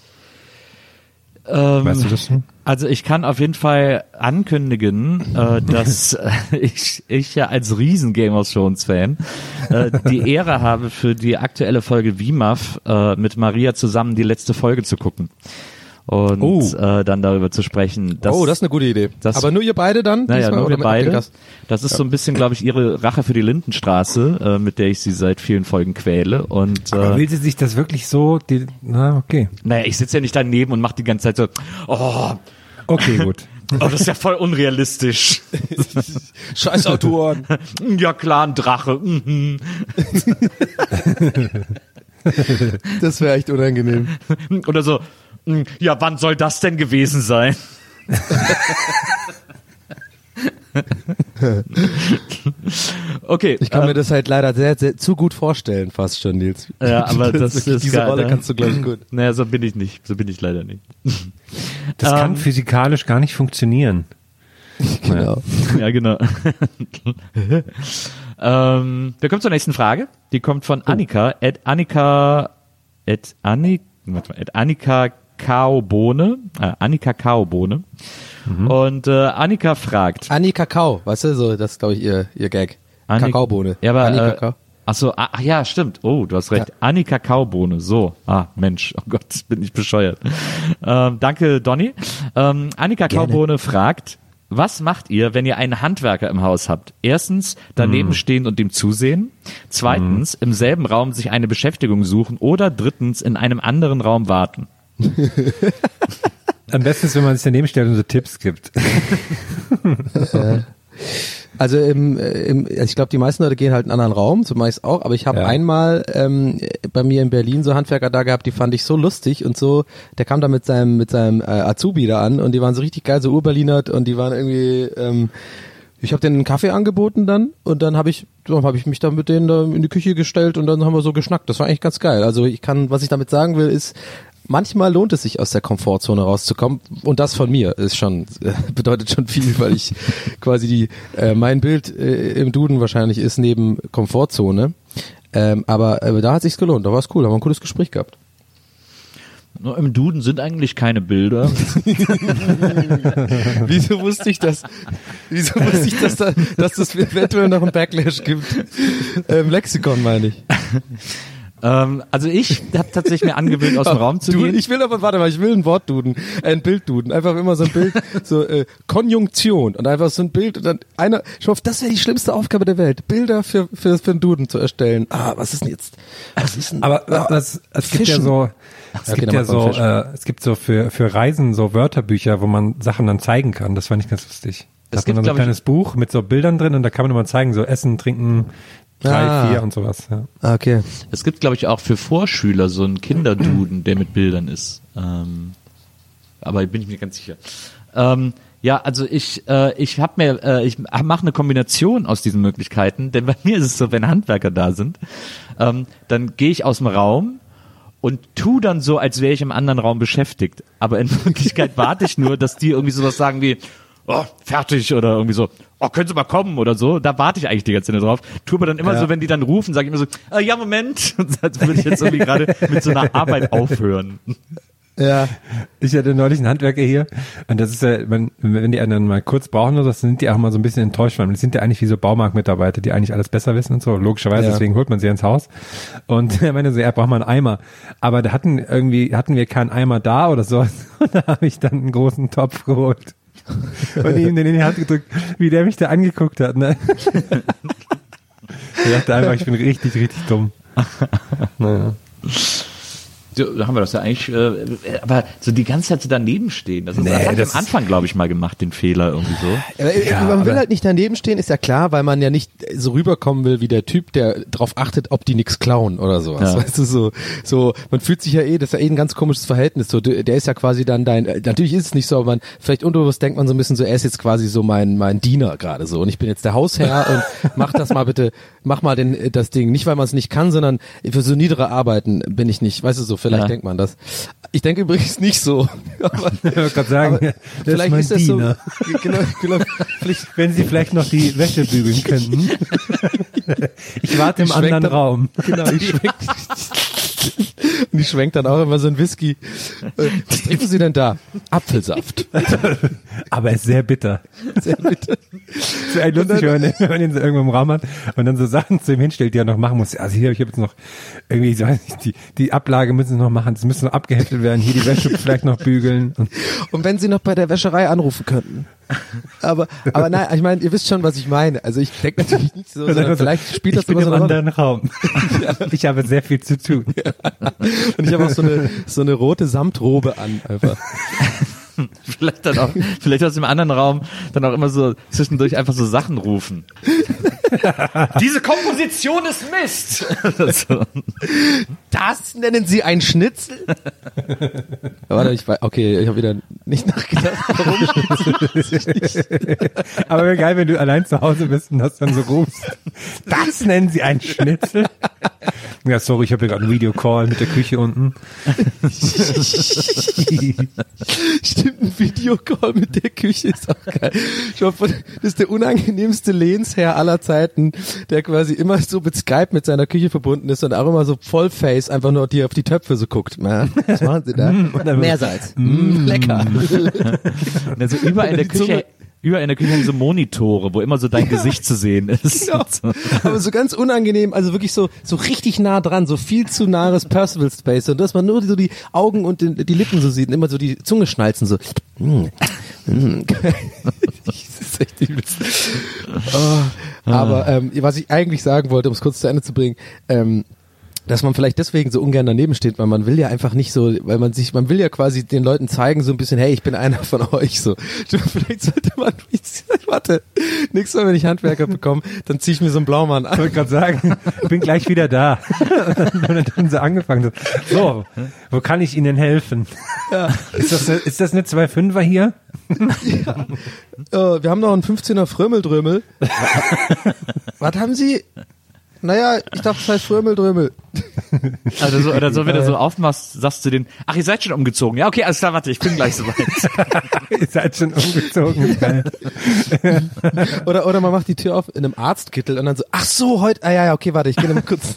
Weißt du das schon? Also ich kann auf jeden Fall ankündigen, dass ich ja als riesen Game of Thrones Fan die Ehre habe, für die aktuelle Folge WIMAF mit Maria zusammen die letzte Folge zu gucken. Und dann darüber zu sprechen. Das ist eine gute Idee. Aber nur ihr beide dann? Naja, nur wir beide. Das ist so ein bisschen, glaube ich, ihre Rache für die Lindenstraße, mit der ich sie seit vielen Folgen quäle. Und aber will sie sich das wirklich so? Okay. Naja, ich sitze ja nicht daneben und mache die ganze Zeit so, okay, gut. Oh, das ist ja voll unrealistisch. Scheiß Autoren. Ja klar, ein Drache. Das wäre echt unangenehm. Oder so, ja, wann soll das denn gewesen sein? Okay. Ich kann mir das halt leider sehr, sehr zu gut vorstellen, fast schon, Nils. Ja, aber das ist diese geil, Rolle kannst du gleich gut. Naja, so bin ich nicht. So bin ich leider nicht. Das kann physikalisch gar nicht funktionieren. Genau. Ja, genau. Wir kommen zur nächsten Frage. Die kommt von Annika. Annika Kaobohne. Annika Kaobohne. Und Annika fragt. Annika Kakao, weißt du, so, das ist, glaube ich, ihr Gag. Kakaobohne. Ja, aber, achso, ja, stimmt. Oh, du hast recht. Ja. Annika Kaobohne. So. Mensch. Oh Gott, bin ich bescheuert. Danke, Donny. Annika Kaobohne fragt, was macht ihr, wenn ihr einen Handwerker im Haus habt? Erstens, daneben stehen und ihm zusehen. Zweitens, im selben Raum sich eine Beschäftigung suchen. Oder drittens, in einem anderen Raum warten. Am besten ist, wenn man sich daneben stellt und so Tipps gibt. Also ich glaube, die meisten Leute gehen halt in einen anderen Raum, so meist auch, aber ich habe einmal bei mir in Berlin so Handwerker da gehabt, die fand ich so lustig und so, der kam da mit seinem Azubi da an und die waren so richtig geil, so Urberlinert und die waren irgendwie, ich habe denen einen Kaffee angeboten dann und dann habe ich mich da mit denen da in die Küche gestellt und dann haben wir so geschnackt, das war eigentlich ganz geil. Also was ich damit sagen will, ist, manchmal lohnt es sich aus der Komfortzone rauszukommen und das von mir ist schon bedeutet schon viel, weil ich quasi mein Bild im Duden wahrscheinlich ist neben Komfortzone, aber da hat sich's gelohnt, da war es cool, da haben wir ein cooles Gespräch gehabt. Nur im Duden sind eigentlich keine Bilder. Wieso wusste ich das? Dass das eventuell noch einen Backlash gibt? Lexikon meine ich. Also ich habe tatsächlich mir angewöhnt, aus dem Raum zu gehen. Ich will ein Wortduden, ein Bildduden, einfach immer so ein Bild, so Konjunktion und einfach so ein Bild und dann schau auf, das wäre die schlimmste Aufgabe der Welt, Bilder für einen Duden zu erstellen. Was ist denn jetzt? Aber es gibt ja so, es gibt so für Reisen so Wörterbücher, wo man Sachen dann zeigen kann. Das fand ich ganz lustig. Da hat man dann so ein kleines Buch mit so Bildern drin und da kann man immer zeigen, so Essen, Trinken, 3, 4 und sowas. Ja. Okay. Es gibt, glaube ich, auch für Vorschüler so einen Kinderduden, der mit Bildern ist. Aber bin ich mir ganz sicher. Ja, also ich mache eine Kombination aus diesen Möglichkeiten, denn bei mir ist es so, wenn Handwerker da sind, dann gehe ich aus dem Raum und tu dann so, als wäre ich im anderen Raum beschäftigt. Aber in Wirklichkeit warte ich nur, dass die irgendwie sowas sagen wie, oh, fertig oder irgendwie so, oh, können Sie mal kommen oder so. Da warte ich eigentlich die ganze Zeit drauf. Tue aber dann immer so, wenn die dann rufen, sage ich immer so, ja, Moment. Als würde ich jetzt irgendwie gerade mit so einer Arbeit aufhören. Ja, ich hatte neulich einen Handwerker hier und das ist ja, wenn die anderen mal kurz brauchen oder so, sind die auch mal so ein bisschen enttäuscht, weil die sind ja eigentlich wie so Baumarktmitarbeiter, die eigentlich alles besser wissen und so, logischerweise, deswegen holt man sie ins Haus und er meinte so, er braucht mal einen Eimer, aber da hatten wir keinen Eimer da oder so und da habe ich dann einen großen Topf geholt und ihm den in die Hand gedrückt, wie der mich da angeguckt hat, ne? Ich dachte einfach, ich bin richtig, richtig dumm. Naja. Da haben wir das ja eigentlich, aber so die ganze Zeit so daneben stehen. Das habe ich am Anfang, glaube ich, mal gemacht, den Fehler irgendwie so. Man will halt nicht daneben stehen, ist ja klar, weil man ja nicht so rüberkommen will wie der Typ, der drauf achtet, ob die nichts klauen oder sowas. Ja. Weißt du, so, man fühlt sich ja das ist ja ein ganz komisches Verhältnis. So, der ist ja quasi dann natürlich ist es nicht so, aber vielleicht unterbewusst denkt man so ein bisschen so, er ist jetzt quasi so mein Diener gerade so und ich bin jetzt der Hausherr und mach das mal bitte, mach mal das Ding. Nicht, weil man es nicht kann, sondern für so niedere Arbeiten bin ich nicht, weißt du so, vielleicht denkt man das. Ich denke übrigens nicht so. Aber, ich wollte gerade sagen, vielleicht ist das so. Genau, wenn Sie vielleicht noch die Wäsche bügeln könnten. Ich warte im anderen Raum. Genau, ich schwenkt dann auch immer so ein Whisky. Was trinken Sie denn da? Apfelsaft. Aber er ist sehr bitter. Sehr bitter. So ein lustig, wenn man ihn so irgendwo im Raum hat und dann so Sachen zu ihm hinstellt, die er noch machen muss. Also hier, ich habe jetzt noch irgendwie, ich weiß nicht, die Ablage müssen Sie noch machen, das müsste noch abgeheftet werden, hier die Wäsche vielleicht noch bügeln. Und wenn Sie noch bei der Wäscherei anrufen könnten. Aber nein, ich meine, ihr wisst schon, was ich meine. Also ich denke natürlich nicht so, sondern vielleicht spielt das immer so eine anderen Raum. Ich habe sehr viel zu tun. Ja. Und ich habe auch so eine rote Samtrobe an, einfach. Vielleicht aus dem anderen Raum dann auch immer so zwischendurch einfach so Sachen rufen. Diese Komposition ist Mist! Das nennen Sie ein Schnitzel? Warte, ich habe wieder nicht nachgedacht, warum Schnitzel? Aber wäre geil, wenn du allein zu Hause bist und das dann so rufst. Das nennen Sie ein Schnitzel? Ja, sorry, ich habe hier gerade einen Videocall mit der Küche unten. Stimmt, ein Videocall mit der Küche ist auch geil. Ich hoffe, das ist der unangenehmste Lehnsherr aller Zeiten, der quasi immer so mit Skype mit seiner Küche verbunden ist und auch immer so Vollface einfach nur auf die Töpfe so guckt. Na, was machen Sie da? Meersalz. Lecker. Also überall in der Küche haben so Monitore, wo immer so dein Gesicht zu sehen ist. Genau. So. Aber so ganz unangenehm, also wirklich so richtig nah dran, so viel zu nahes Percival Space und dass man nur so die Augen und die Lippen so sieht und immer so die Zunge schnalzen so. Das ist echt übelst. Aber was ich eigentlich sagen wollte, um es kurz zu Ende zu bringen, dass man vielleicht deswegen so ungern daneben steht, weil man will ja einfach nicht so, man will ja quasi den Leuten zeigen so ein bisschen, hey, ich bin einer von euch so. Vielleicht sollte man, warte, nächstes Mal, wenn ich Handwerker bekomme, dann ziehe ich mir so einen Blaumann an. Ich wollte gerade sagen, ich bin gleich wieder da. Und dann haben sie angefangen. So, wo kann ich Ihnen helfen? Ja. Ist das eine 2,5er hier? Ja. Wir haben noch einen 15er Frömmeldrömel. Was haben Sie? Naja, ich dachte, das heißt Frömmeldrömel. Also oder so, wenn du so aufmachst, sagst du den, ach, ihr seid schon umgezogen. Ja, okay, alles klar, warte, ich bin gleich soweit. Ihr seid schon umgezogen. Geil. Oder man macht die Tür auf in einem Arztkittel und dann so, ach so, heute, ja, okay, warte, ich gehe mal kurz.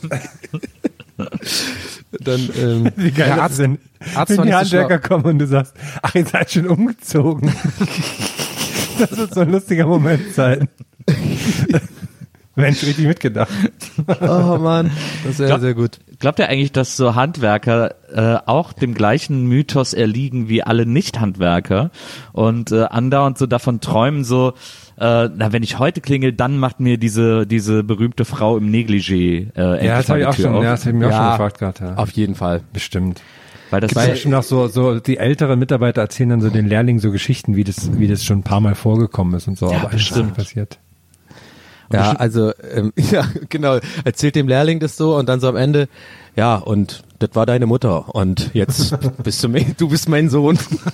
Dann, wie geil der Arzt, wenn war die nicht so Handwerker kommen und du sagst, ach, ihr seid schon umgezogen. Das wird so ein lustiger Moment sein. Mensch, richtig mitgedacht. Oh Mann, das wäre sehr gut. Glaubt ihr eigentlich, dass so Handwerker auch dem gleichen Mythos erliegen wie alle Nicht-Handwerker und andauernd so davon träumen, so, wenn ich heute klingel, dann macht mir diese berühmte Frau im Negligé ja, das habe ich auch schon, auf. ja, das habe ich mir auch schon gefragt gerade. Ja. Auf jeden Fall. Bestimmt. Weil das Gibt's bestimmt auch so die älteren Mitarbeiter erzählen dann so den Lehrlingen so Geschichten, wie das schon ein paar Mal vorgekommen ist und so, Ja, aber eigentlich ist bestimmt. nicht passiert. Ja, also, ja, genau, erzählt dem Lehrling das so und dann so am Ende, ja, und das war deine Mutter und jetzt du bist mein Sohn.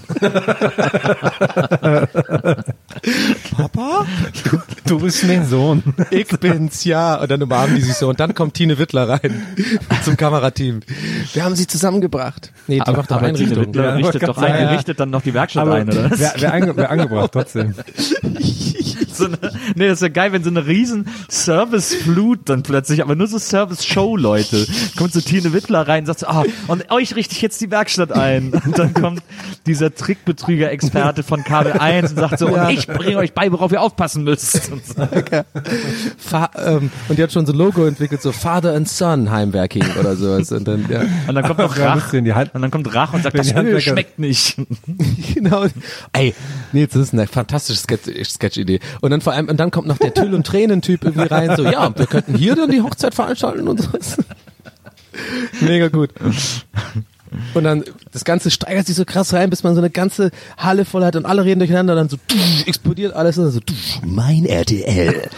Papa? Du bist mein Sohn. Ich bin's, ja. Und dann umarmen die sich so und dann kommt Tine Wittler rein zum Kamerateam. Wir haben sie zusammengebracht. Nee, die macht doch aber Tine Einrichtung. Wittler richtet doch ein, richtet dann noch die Werkstatt ein, oder? Wer angebracht, trotzdem. Nee, das ist ja geil, wenn so eine riesen Service-Flut dann plötzlich, aber nur so Service-Show-Leute. Kommt so Tine Wittler rein und sagt so, und euch richte ich jetzt die Werkstatt ein. Und dann kommt dieser Trickbetrüger-Experte von Kabel 1 und sagt so, und ich bringe euch bei, worauf ihr aufpassen müsst. Und, so. Und die hat schon so ein Logo entwickelt, so Father and Son Heimwerking oder sowas. Und dann, ja. Und dann kommt noch Rach. Und dann kommt Rach und sagt, das Öl schmeckt nicht. Genau. Ey, nee, das ist eine fantastische Sketch-Idee. Und dann vor allem, und dann kommt noch der Tüll- und Tränen-Typ irgendwie rein, so, ja, wir könnten hier dann die Hochzeit veranstalten und sowas. Mega gut. Und dann, das Ganze steigert sich so krass rein, bis man so eine ganze Halle voll hat und alle reden durcheinander, dann so, explodiert alles und dann so, mein RTL.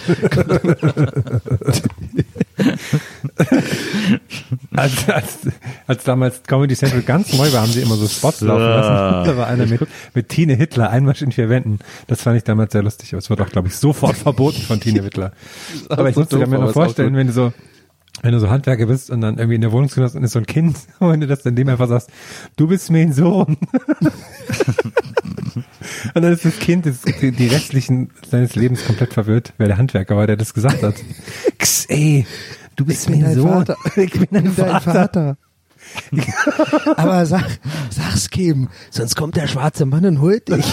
Als damals Comedy Central ganz neu war, haben sie immer so Spots laufen lassen. Da war einer mit Tine Hitler, Einmarsch in 4 Wänden. Das fand ich damals sehr lustig, aber es wird auch, glaube ich, sofort verboten von Tine Hitler. Aber ich muss mir noch vorstellen, wenn du so Handwerker bist und dann irgendwie in der Wohnung hast und ist so ein Kind, und wenn du das dann dem einfach sagst, du bist mein Sohn. Und dann ist das Kind die restlichen seines Lebens komplett verwirrt, wer der Handwerker war, der das gesagt hat. Ey, du bist mein Sohn. Vater. Ich bin dein Vater. Aber sag's Kim, sonst kommt der schwarze Mann und holt dich.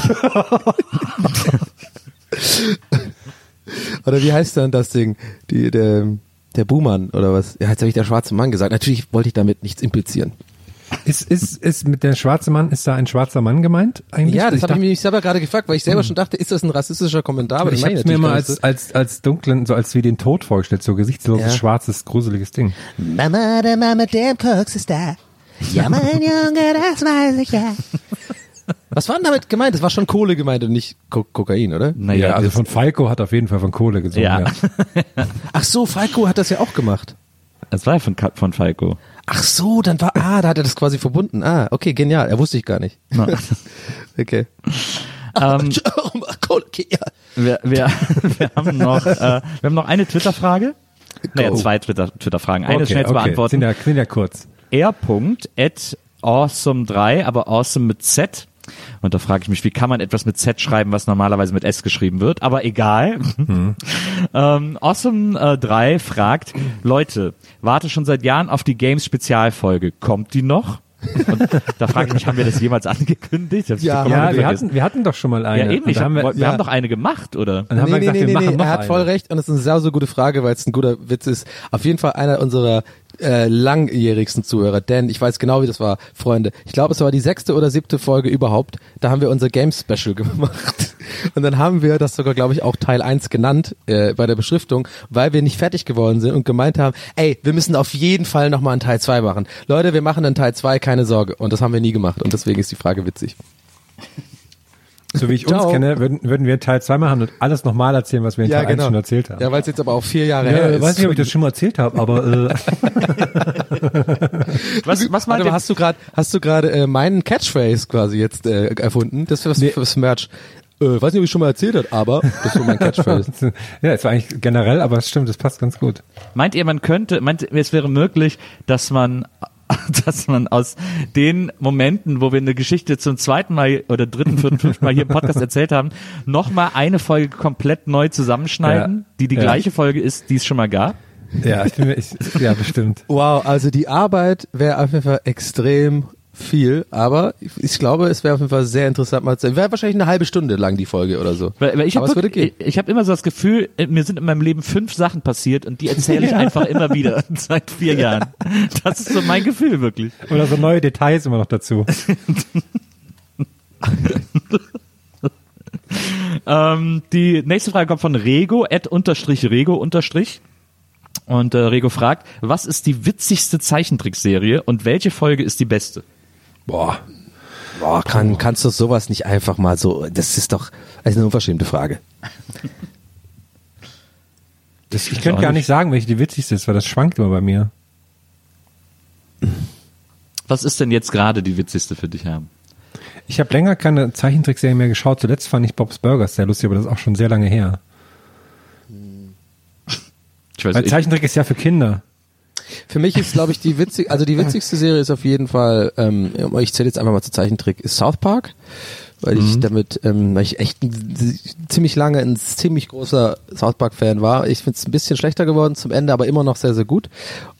Oder wie heißt dann das Ding? Der Buhmann oder was? Ja, jetzt habe ich der schwarze Mann gesagt. Natürlich wollte ich damit nichts implizieren. Ist mit der schwarze Mann, ist da ein schwarzer Mann gemeint eigentlich? Ja, das habe ich mich selber gerade gefragt, weil ich selber schon dachte, ist das ein rassistischer Kommentar? Aber ich habe es mir mal als dunklen, so als wie den Tod vorgestellt, so gesichtsloses, schwarzes, gruseliges Ding. Mama, der Mann mit dem Koks ist da. Ja, mein Junge, das weiß ich ja. Was war denn damit gemeint? Das war schon Kohle gemeint und nicht Kokain, oder? Naja, also von Falco hat auf jeden Fall von Kohle gesungen. Ja. Ach so, Falco hat das ja auch gemacht. Das war ja von Falco. Ach so, dann da hat er das quasi verbunden. Ah, okay, genial. Er wusste ich gar nicht. No. Okay. Wir haben noch eine Twitter-Frage. Naja, 2 Twitter-Fragen. Eine schnell zu beantworten. Sind ja kurz. r.awesome3, aber awesome mit Z. Und da frage ich mich, wie kann man etwas mit Z schreiben, was normalerweise mit S geschrieben wird? Aber egal. Awesome3 fragt, Leute, warte schon seit Jahren auf die Games-Spezialfolge. Kommt die noch? Und da frage ich mich, haben wir das jemals angekündigt? Wir hatten doch schon mal eine. Ja, eben. Wir haben doch eine gemacht, oder? Und haben wir gesagt, wir machen noch er hat voll recht und das ist eine sehr, sehr gute Frage, weil es ein guter Witz ist. Auf jeden Fall einer unserer langjährigsten Zuhörer, denn ich weiß genau, wie das war, Freunde. Ich glaube, es war die 6. oder 7. Folge überhaupt. Da haben wir unser Game-Special gemacht. Und dann haben wir das sogar, glaube ich, auch Teil 1 genannt bei der Beschriftung, weil wir nicht fertig geworden sind und gemeint haben, ey, wir müssen auf jeden Fall nochmal einen Teil 2 machen. Leute, wir machen einen Teil 2, keine Sorge. Und das haben wir nie gemacht. Und deswegen ist die Frage witzig. So wie ich uns kenne, würden wir Teil 2 machen und alles nochmal erzählen, was wir in Teil 1 schon erzählt haben. Ja, weil es jetzt aber auch 4 Jahre her ist. Ich weiß nicht, ob ich das schon mal erzählt habe, aber Was meint ihr? Hast du gerade meinen Catchphrase quasi jetzt erfunden? Das ist fürs Merch. Weiß nicht, ob ich schon mal erzählt habe, aber das ist so mein Catchphrase. ja, es war eigentlich generell, aber es stimmt, es passt ganz gut. Meint ihr, es wäre möglich, dass man aus den Momenten, wo wir eine Geschichte zum 2. Mal oder 3., 4., 5. Mal hier im Podcast erzählt haben, nochmal eine Folge komplett neu zusammenschneiden, die gleiche Folge ist, die es schon mal gab? Ja, ja, bestimmt. Wow, also die Arbeit wäre auf jeden Fall extrem viel, aber ich glaube, es wäre auf jeden Fall sehr interessant mal zu sehen. Wäre wahrscheinlich eine halbe Stunde lang die Folge oder so. Weil ich habe immer so das Gefühl, mir sind in meinem Leben 5 Sachen passiert und die erzähle ich einfach immer wieder seit 4 Jahren. Das ist so mein Gefühl wirklich. Oder so neue Details immer noch dazu. Die nächste Frage kommt von Rego, @Rego_. Und Rego fragt, was ist die witzigste Zeichentrickserie und welche Folge ist die beste? Boah, kannst du sowas nicht einfach mal so, das ist doch eine unverschämte Frage. Ich könnte gar nicht sagen, welche die witzigste ist, weil das schwankt immer bei mir. Was ist denn jetzt gerade die witzigste für dich, Herm? Ich habe länger keine Zeichentrickserie mehr geschaut. Zuletzt fand ich Bob's Burgers sehr lustig, aber das ist auch schon sehr lange her. Weil Zeichentrick ist ja für Kinder. Für mich ist, glaube ich, die witzigste Serie ist auf jeden Fall, ich zähle jetzt einfach mal zu Zeichentrick, ist South Park, weil ich echt ziemlich lange ein ziemlich großer South Park Fan war. Ich finde es ein bisschen schlechter geworden zum Ende, aber immer noch sehr, sehr gut.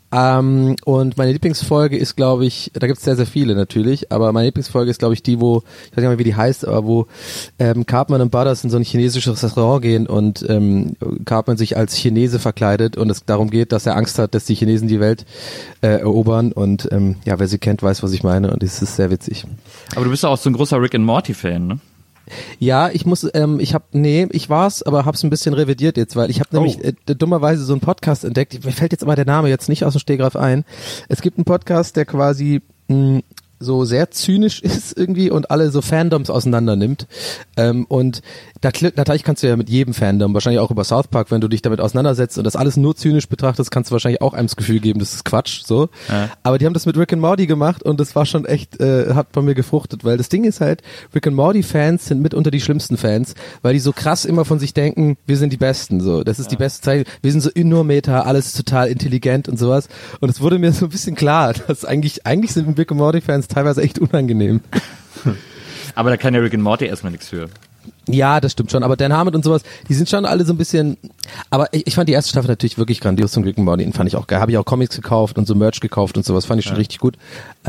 Und meine Lieblingsfolge ist, glaube ich, da gibt es sehr, sehr viele natürlich, aber meine Lieblingsfolge ist, glaube ich, die, wo, ich weiß nicht mehr, wie die heißt, aber wo Cartman und Butters in so ein chinesisches Restaurant gehen und Cartman sich als Chinese verkleidet und es darum geht, dass er Angst hat, dass die Chinesen die Welt erobern und wer sie kennt, weiß, was ich meine und es ist sehr witzig. Aber du bist ja auch so ein großer Rick and Morty Fan, ne? Ja, ich war's, aber hab's ein bisschen revidiert jetzt, weil ich habe nämlich dummerweise so einen Podcast entdeckt. Mir fällt jetzt aber der Name jetzt nicht aus dem Stegreif ein. Es gibt einen Podcast, der quasi so sehr zynisch ist irgendwie und alle so Fandoms auseinander nimmt. Und natürlich kannst du ja mit jedem Fandom, wahrscheinlich auch über South Park, wenn du dich damit auseinandersetzt und das alles nur zynisch betrachtest, kannst du wahrscheinlich auch einem das Gefühl geben, das ist Quatsch, so. Ja. Aber die haben das mit Rick and Morty gemacht und das war schon echt, hat bei mir gefruchtet, weil das Ding ist halt, Rick and Morty Fans sind mitunter die schlimmsten Fans, weil die so krass immer von sich denken, wir sind die Besten, so. Das ist die beste Zeit, wir sind so nur Meta, alles ist total intelligent und sowas. Und es wurde mir so ein bisschen klar, dass eigentlich sind Rick and Morty Fans teilweise echt unangenehm. Aber da kann ja Rick and Morty erstmal nichts für. Ja, das stimmt schon, aber Dan Harmon und sowas, die sind schon alle so ein bisschen, aber ich fand die erste Staffel natürlich wirklich grandios zum Rick and Morty, den fand ich auch geil, habe ich auch Comics gekauft und so Merch gekauft und sowas, fand ich schon richtig gut,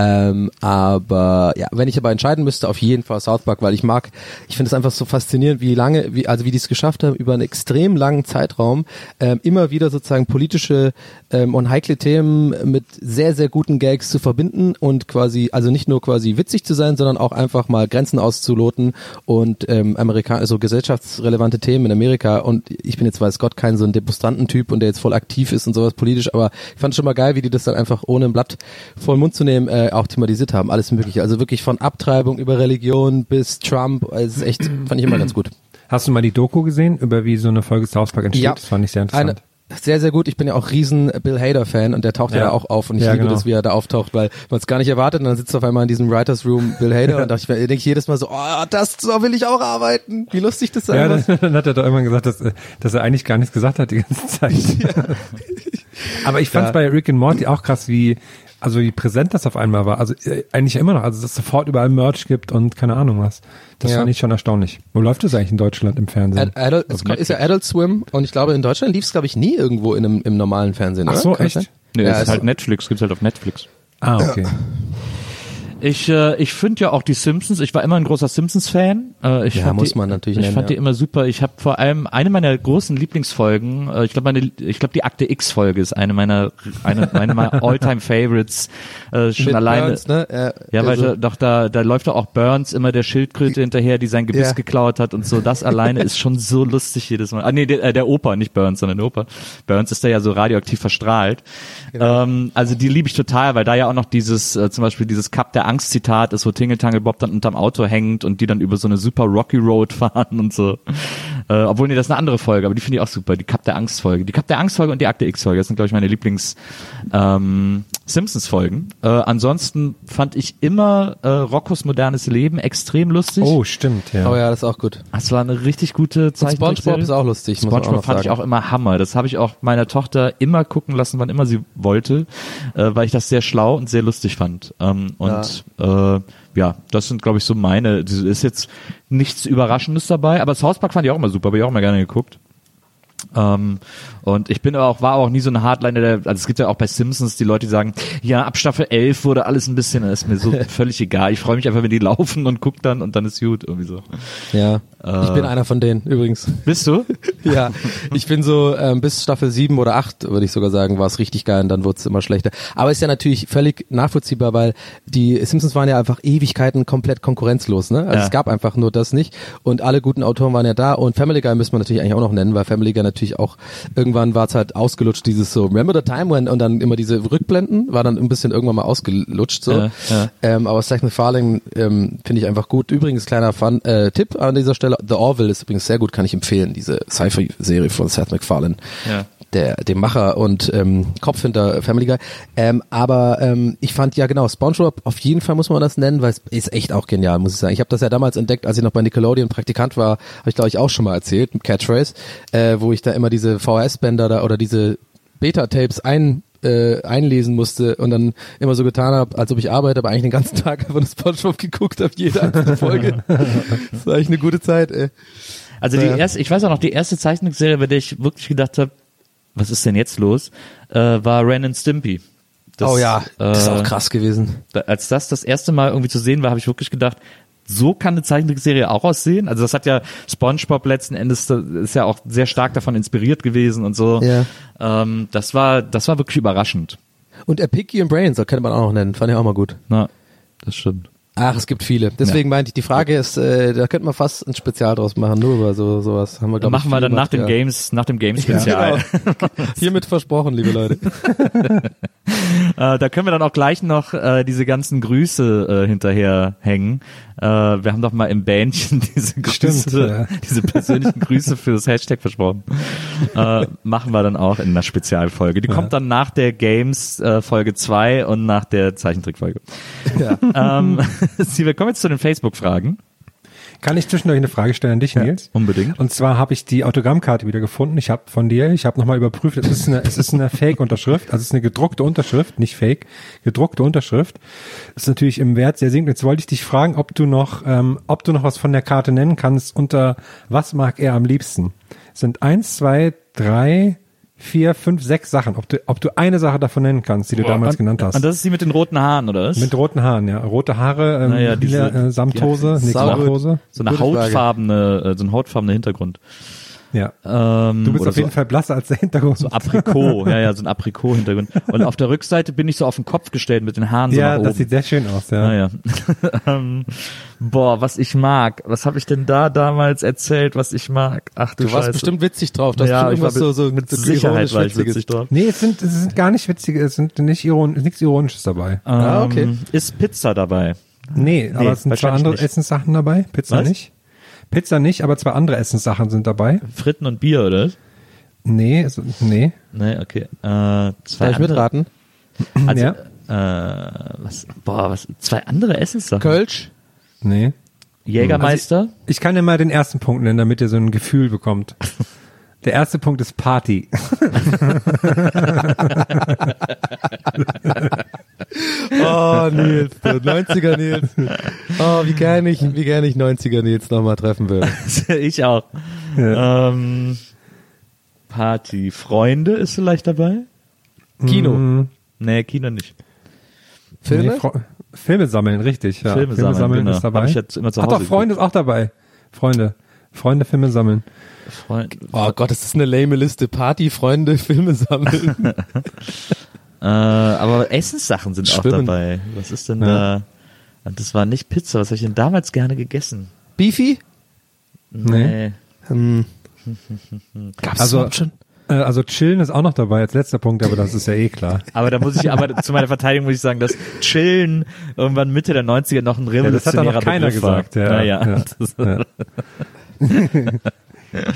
aber ja, wenn ich aber entscheiden müsste, auf jeden Fall South Park, weil ich finde es einfach so faszinierend, wie die es geschafft haben, über einen extrem langen Zeitraum immer wieder sozusagen politische und heikle Themen mit sehr, sehr guten Gags zu verbinden und quasi, also nicht nur quasi witzig zu sein, sondern auch einfach mal Grenzen auszuloten und also gesellschaftsrelevante Themen in Amerika und ich bin jetzt, weiß Gott, kein so ein Demonstrantentyp und der jetzt voll aktiv ist und sowas politisch, aber ich fand es schon mal geil, wie die das dann einfach ohne ein Blatt vor den Mund zu nehmen auch thematisiert haben, alles mögliche, also wirklich von Abtreibung über Religion bis Trump, es ist echt, fand ich immer ganz gut. Hast du mal die Doku gesehen, über wie so eine Folge South Park entsteht? Ja, das fand ich sehr interessant. Sehr, sehr gut. Ich bin ja auch riesen Bill Hader-Fan und der taucht ja da auch auf und ich liebe das, wie er da auftaucht, weil man es gar nicht erwartet und dann sitzt auf einmal in diesem Writers Room Bill Hader und denke ich jedes Mal so, so will ich auch arbeiten. Wie lustig das sein muss. Ja, dann hat er doch irgendwann gesagt, dass er eigentlich gar nichts gesagt hat die ganze Zeit. Ja. Aber ich fand es bei Rick and Morty auch krass, wie präsent das auf einmal war. Also eigentlich immer noch, also dass es sofort überall Merch gibt und keine Ahnung was. Das fand ich schon erstaunlich. Wo läuft das eigentlich in Deutschland im Fernsehen? Ist ja Adult Swim und ich glaube in Deutschland lief es glaube ich nie irgendwo im normalen Fernsehen. Ach so, echt? Nee, das ist halt Netflix, gibt's halt auf Netflix. Ah, okay. Ich finde ja auch die Simpsons, ich war immer ein großer Simpsons-Fan. Ich fand die immer super. Ich habe vor allem eine meiner großen Lieblingsfolgen, ich glaube die Akte X-Folge ist eine meiner All-Time-Favorites. Schon Mit alleine. Burns, ne? Weil da läuft doch auch Burns immer der Schildkröte hinterher, die sein Gebiss geklaut hat und so. Das alleine ist schon so lustig jedes Mal. Der Opa, nicht Burns, sondern der Opa. Burns ist da ja so radioaktiv verstrahlt. Genau. Also die liebe ich total, weil da ja auch noch dieses, zum Beispiel dieses Cup der Angst-Zitat ist, wo Tingle Tangle Bob dann unterm Auto hängt und die dann über so eine super Rocky Road fahren und so. Obwohl, das ist eine andere Folge, aber die finde ich auch super. Die Cup der Angst-Folge. Die Cup der Angst-Folge und die Akte X-Folge. Das sind, glaube ich, meine Lieblings-Simpsons-Folgen. Ansonsten fand ich immer Roccos modernes Leben extrem lustig. Oh, stimmt, ja. Oh ja, das ist auch gut. Das war eine richtig gute Zeichentrickserie. SpongeBob ist auch lustig. SpongeBob fand ich auch immer Hammer. Das habe ich auch meiner Tochter immer gucken lassen, wann immer sie wollte, weil ich das sehr schlau und sehr lustig fand. Das sind, glaube ich, so meine. Ist jetzt nichts Überraschendes dabei, aber South Park fand ich auch immer super, habe ich auch immer gerne geguckt. Und ich war auch nie so ein Hardliner, also es gibt ja auch bei Simpsons die Leute, die sagen, ja, ab Staffel 11 wurde alles ein bisschen, das ist mir so völlig egal. Ich freue mich einfach, wenn die laufen und guck dann und dann ist gut, irgendwie so. Ja, ich bin einer von denen, übrigens. Bist du? Ja, ich bin so, bis Staffel 7 oder 8, würde ich sogar sagen, war es richtig geil und dann wurde es immer schlechter. Aber ist ja natürlich völlig nachvollziehbar, weil die Simpsons waren ja einfach Ewigkeiten komplett konkurrenzlos, ne? Also es gab einfach nur das nicht und alle guten Autoren waren ja da und Family Guy müssen wir natürlich eigentlich auch noch nennen, weil Family Guy natürlich auch, irgendwann war es halt ausgelutscht, dieses so, remember the time when, und dann immer diese Rückblenden, war dann ein bisschen irgendwann mal ausgelutscht, so. Aber Seth MacFarlane, finde ich einfach gut. Übrigens, kleiner Tipp an dieser Stelle, The Orville ist übrigens sehr gut, kann ich empfehlen, diese Sci-Fi-Serie von Seth MacFarlane. Ja. Dem Macher und Kopf hinter Family Guy. Ich fand ja genau, SpongeBob, auf jeden Fall muss man das nennen, weil es ist echt auch genial, muss ich sagen. Ich habe das ja damals entdeckt, als ich noch bei Nickelodeon Praktikant war, habe ich glaube ich auch schon mal erzählt, mit Catchphrase, wo ich da immer diese VHS-Bänder da oder diese Beta-Tapes einlesen musste und dann immer so getan habe, als ob ich arbeite, aber eigentlich den ganzen Tag einfach nur SpongeBob geguckt habe, jede einzelne Folge. Das war eigentlich eine gute Zeit, ey. Also ich weiß auch noch, die erste Zeichentrickserie, bei der ich wirklich gedacht habe, was ist denn jetzt los, war Ren and Stimpy. Das ist auch krass gewesen. Als das erste Mal irgendwie zu sehen war, habe ich wirklich gedacht, so kann eine Zeichentrickserie auch aussehen. Also das hat ja SpongeBob letzten Endes, ist ja auch sehr stark davon inspiriert gewesen und so. Ja. Das war wirklich überraschend. Und Pinky and Brains, das könnte man auch noch nennen, fand ich auch mal gut. Na, das stimmt. Ach, es gibt viele. Deswegen meinte ich, die Frage ist, da könnten wir fast ein Spezial draus machen, nur über sowas. Haben wir, glaub machen wir dann nach dem Games-Spezial. Ja, genau. Hiermit versprochen, liebe Leute. Da können wir dann auch gleich noch diese ganzen Grüße hinterher hängen. Wir haben doch mal im Bändchen diese Grüße, diese persönlichen Grüße für das Hashtag versprochen. Machen wir dann auch in einer Spezialfolge. Die kommt dann nach der Games Folge 2 und nach der Zeichentrickfolge. Ja. Wir kommen jetzt zu den Facebook-Fragen. Kann ich zwischendurch eine Frage stellen an dich, Nils? Unbedingt. Und zwar habe ich die Autogrammkarte wieder gefunden. Ich habe nochmal überprüft, es ist eine Fake-Unterschrift, also es ist eine gedruckte Unterschrift, nicht Fake, gedruckte Unterschrift. Das ist natürlich im Wert sehr sinkend. Jetzt wollte ich dich fragen, ob du noch was von der Karte nennen kannst, unter was mag er am liebsten? Es sind 1, 2, 3, 4, 5, 6 Sachen. Ob du eine Sache davon nennen kannst, die du damals genannt hast. Und das ist die mit den roten Haaren, oder was? Mit roten Haaren, ja. Rote Haare, diese Samthose, Samthose. So ein hautfarbene Hintergrund. Ja. Du bist auf jeden Fall blasser als der Hintergrund. So Aprikot, so ein Aprikot-Hintergrund. Und auf der Rückseite bin ich so auf den Kopf gestellt mit den Haaren so nach oben. Ja, das sieht sehr schön aus, ja. Was ich mag. Was habe ich denn da damals erzählt, was ich mag? Ach du Scheiße. Du warst bestimmt witzig drauf. Das ich war so mit Sicherheit war ich witzig drauf. Nee, es sind gar nicht witzige, es sind nichts Ironisches dabei. Okay. Ist Pizza dabei? Nee, aber es sind zwei andere Essenssachen dabei. Pizza nicht. Pizza nicht, aber zwei andere Essenssachen sind dabei. Fritten und Bier, oder? Nee. Nee, okay. Soll ich mitraten? Also, zwei andere Essenssachen? Kölsch? Nee. Jägermeister? Also ich kann dir mal den ersten Punkt nennen, damit ihr so ein Gefühl bekommt. Der erste Punkt ist Party. Oh, Nils, 90er Nils. Oh, wie gern ich 90er Nils nochmal treffen würde. Ich auch. Ja. Party. Freunde ist vielleicht dabei? Kino. Nee, Kino nicht. Filme? Nee, Filme sammeln, richtig. Ja. Filme sammeln, genau. ist dabei. Hab ich jetzt immer zu Ach Hause doch, Freunde ist auch dabei. Freunde, Filme sammeln. Oh Gott, das ist eine lame Liste. Party, Freunde, Filme sammeln. Aber Essenssachen sind Schwimmen. auch dabei. Was ist denn da? Das war nicht Pizza. Was habe ich denn damals gerne gegessen? Beefy? Nee. Gab's Also- überhaupt schon? Also chillen ist auch noch dabei als letzter Punkt, aber das ist ja eh klar. Aber da muss ich, zu meiner Verteidigung muss ich sagen, dass Chillen irgendwann Mitte der 90er noch ein Ja, das hat revolutionärer doch noch keiner Begriff war. gesagt. Ja, Naja. ja.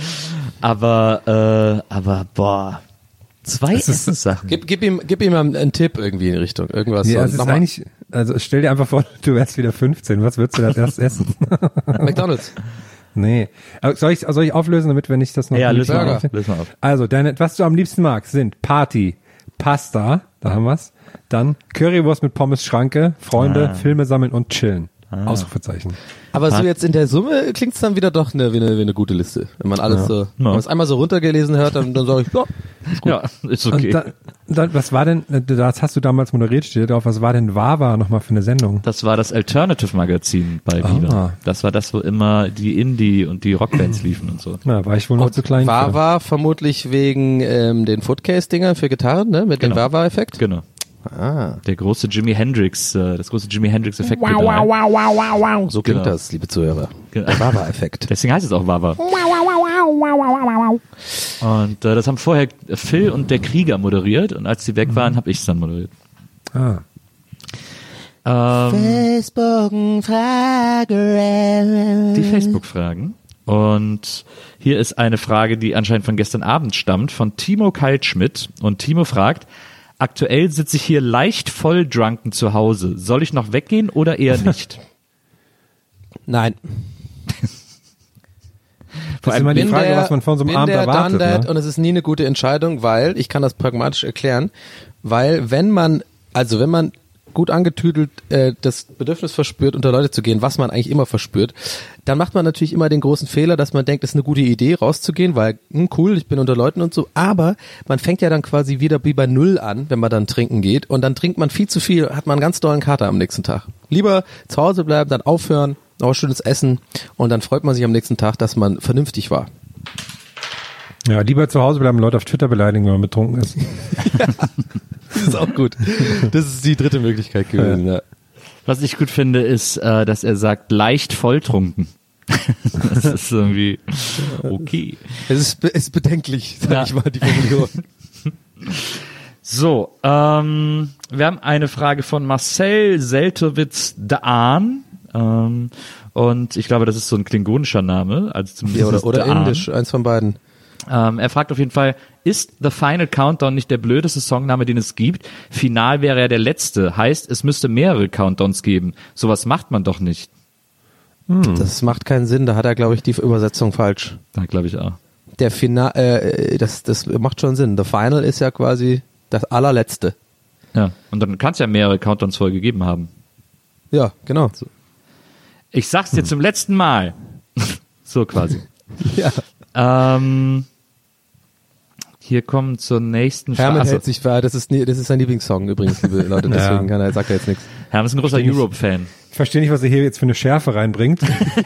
Aber boah. Zwei Essenssachen. Gib ihm mal einen Tipp irgendwie in die Richtung. Irgendwas. Ja, so. es ist Nochmal. eigentlich, also stell dir einfach vor, du wärst wieder 15. Was würdest du da erst essen? McDonald's. Nee. Aber soll ich auflösen, damit wenn ich das noch Ja, nicht löse mal Burger. auf. Löse mal auf. Also, was du am liebsten magst, sind Party, Pasta, da haben wir's, dann Currywurst mit Pommes Schranke, Freunde, Filme sammeln und chillen. Ausrufezeichen. Aber so jetzt in der Summe klingt's dann wieder doch wie eine gute Liste. Wenn man alles so, wenn man es einmal so runtergelesen hört, dann sage ich, ja, Ja, ist okay. Und dann, was war denn, das hast du damals moderiert, steht drauf, was war denn Wawa nochmal für eine Sendung? Das war das Alternative Magazin bei Viva. Das war das, wo immer die Indie und die Rockbands liefen und so. Na, war ich wohl noch zu klein für. Wawa vermutlich wegen den Footcase-Dinger für Gitarren, ne? Mit dem Wawa-Effekt. Genau. Ah. Der große Jimi Hendrix, das große Jimi Hendrix-Effekt. So klingt Genau. das, liebe Zuhörer. Genau. Der Wawa-Effekt. Deswegen heißt es auch Wawa. Und das haben vorher Phil und der Krieger moderiert und als sie weg waren, habe ich es dann moderiert. Ah. Die Facebook-Fragen. Und hier ist eine Frage, die anscheinend von gestern Abend stammt, von Timo Kaltschmidt. Und Timo fragt, aktuell sitze ich hier leicht voll drunken zu Hause. Soll ich noch weggehen oder eher nicht? Nein. Das ist immer die Frage, was man von so einem Abend erwartet. Done that, Ne? und es ist nie eine gute Entscheidung, weil, ich kann das pragmatisch erklären, weil wenn man gut angetüdelt das Bedürfnis verspürt, unter Leute zu gehen, was man eigentlich immer verspürt, dann macht man natürlich immer den großen Fehler, dass man denkt, es ist eine gute Idee, rauszugehen, weil, cool, ich bin unter Leuten und so, aber man fängt ja dann quasi wieder wie bei Null an, wenn man dann trinken geht und dann trinkt man viel zu viel, hat man einen ganz dollen Kater am nächsten Tag. Lieber zu Hause bleiben, dann aufhören, noch ein schönes Essen und dann freut man sich am nächsten Tag, dass man vernünftig war. Ja, lieber zu Hause bleiben, Leute auf Twitter beleidigen, wenn man betrunken ist. Das ist auch gut. Das ist die dritte Möglichkeit gewesen, ja. Was ich gut finde, ist, dass er sagt, leicht volltrunken. Das ist irgendwie okay. Es ist bedenklich, sag Ja. ich mal, die Formulierung. So, wir haben eine Frage von Marcel Seltowitz-Daan. Und ich glaube, das ist so ein klingonischer Name. Also zumindest Ja, ist oder Daan. indisch, eins von beiden. Er fragt auf jeden Fall, ist The Final Countdown nicht der blödeste Songname, den es gibt? Final wäre ja der letzte. Heißt, es müsste mehrere Countdowns geben. Sowas macht man doch nicht. Das macht keinen Sinn, da hat er, glaube ich, die Übersetzung falsch. Da glaube ich auch. Der Final, das macht schon Sinn. The Final ist ja quasi das allerletzte. Ja. Und dann kann es ja mehrere Countdowns vorher gegeben haben. Ja, genau. Ich sag's dir zum letzten Mal. So quasi. Ja. Hier kommen zur nächsten Hermann Achso, hält sich wahr, das ist sein Lieblingssong übrigens, liebe Leute, deswegen sagt er jetzt nichts. Hermann ist ein großer Europe-Fan. Ich verstehe nicht, was er hier jetzt für eine Schärfe reinbringt.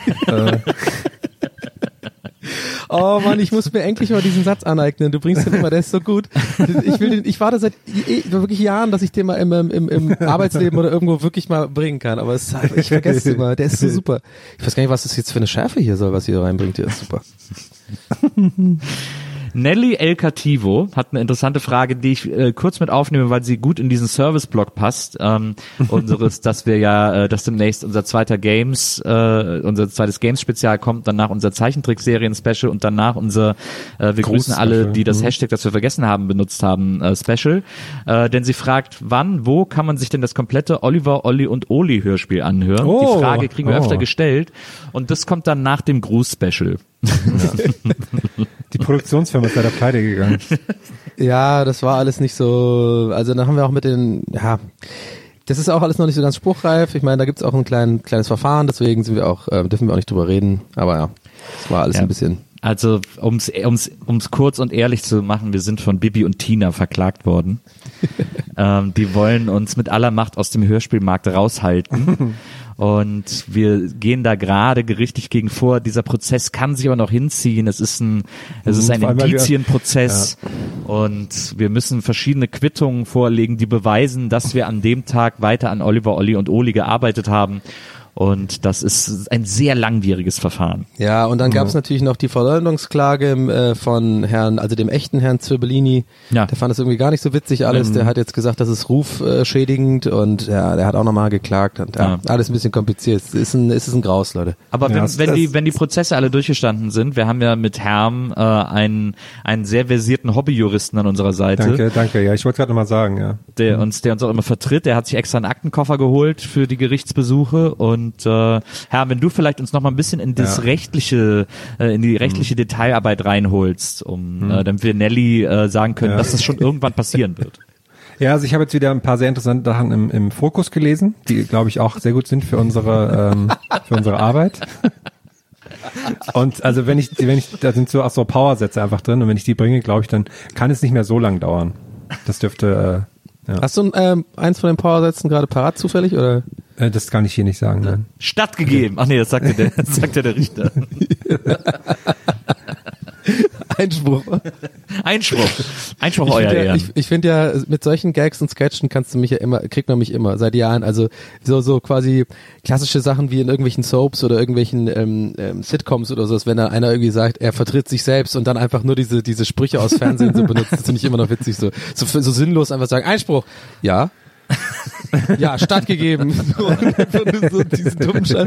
Oh Mann, ich muss mir endlich mal diesen Satz aneignen. Du bringst den immer, der ist so gut. Ich warte seit wirklich Jahren, dass ich den mal im Arbeitsleben oder irgendwo wirklich mal bringen kann. Aber ich vergesse es immer. Der ist so super. Ich weiß gar nicht, was das jetzt für eine Schärfe hier soll, was ihr reinbringt. Der ist super. Nelly El Cativo hat eine interessante Frage, die ich kurz mit aufnehme, weil sie gut in diesen Service-Blog passt. Unseres, dass wir ja, dass demnächst unser zweites Games-Spezial kommt, danach unser Zeichentrickserien-Special und danach unser wir grüßen alle, die das Hashtag, das wir vergessen haben, benutzt haben, Special. Denn sie fragt, wann, wo kann man sich denn das komplette Oliver, Olli und Oli Hörspiel anhören? Die Frage kriegen wir öfter gestellt und das kommt dann nach dem Gruß-Special. Die Produktionsfirma ist leider pleite gegangen. Ja, das war alles nicht so, also da haben wir auch mit das ist auch alles noch nicht so ganz spruchreif. Ich meine, da gibt's auch ein kleines Verfahren, deswegen dürfen wir auch nicht drüber reden. Aber ja, das war alles ein bisschen. Also, ums kurz und ehrlich zu machen, wir sind von Bibi und Tina verklagt worden. Die wollen uns mit aller Macht aus dem Hörspielmarkt raushalten. Und wir gehen da gerade gerichtlich gegen vor. Dieser Prozess kann sich aber noch hinziehen. Es ist ein Indizienprozess. Und wir müssen verschiedene Quittungen vorlegen, die beweisen, dass wir an dem Tag weiter an Oliver, Olli und Oli gearbeitet haben. Und das ist ein sehr langwieriges Verfahren. Ja, und dann gab es natürlich noch die Verleumdungsklage von dem echten Herrn Zirbellini. Ja. Der fand es irgendwie gar nicht so witzig alles. Der hat jetzt gesagt, das ist rufschädigend und ja, der hat auch nochmal geklagt und alles ein bisschen kompliziert. Es ist ein Graus, Leute. Aber wenn die Prozesse alle durchgestanden sind, wir haben ja mit Herm einen sehr versierten Hobbyjuristen an unserer Seite. Danke. Ja, ich wollte gerade nochmal sagen, ja. Der uns auch immer vertritt. Der hat sich extra einen Aktenkoffer geholt für die Gerichtsbesuche und Herr, wenn du vielleicht uns noch mal ein bisschen in das rechtliche, in die rechtliche Detailarbeit reinholst, damit wir Nelly sagen können, dass das schon irgendwann passieren wird. Ja, also ich habe jetzt wieder ein paar sehr interessante Sachen im Fokus gelesen, die, glaube ich, auch sehr gut sind für unsere Arbeit. Und also da sind so Powersätze einfach drin und wenn ich die bringe, glaube ich, dann kann es nicht mehr so lang dauern. Das dürfte ja. Hast du eins von den Powersätzen gerade parat zufällig oder? Das kann ich hier nicht sagen, nein. Stattgegeben. Ach nee, das sagt ja der Richter. Einspruch, euer Ehren. Ich finde ja, mit solchen Gags und Sketchen kriegt man mich immer, seit Jahren. Also so quasi klassische Sachen wie in irgendwelchen Soaps oder irgendwelchen Sitcoms oder so, wenn dann einer irgendwie sagt, er vertritt sich selbst und dann einfach nur diese Sprüche aus Fernsehen so benutzt, das finde ich immer noch witzig. So sinnlos einfach sagen, Einspruch, ja. Ja, stattgegeben. So diesen dummen Scheiß.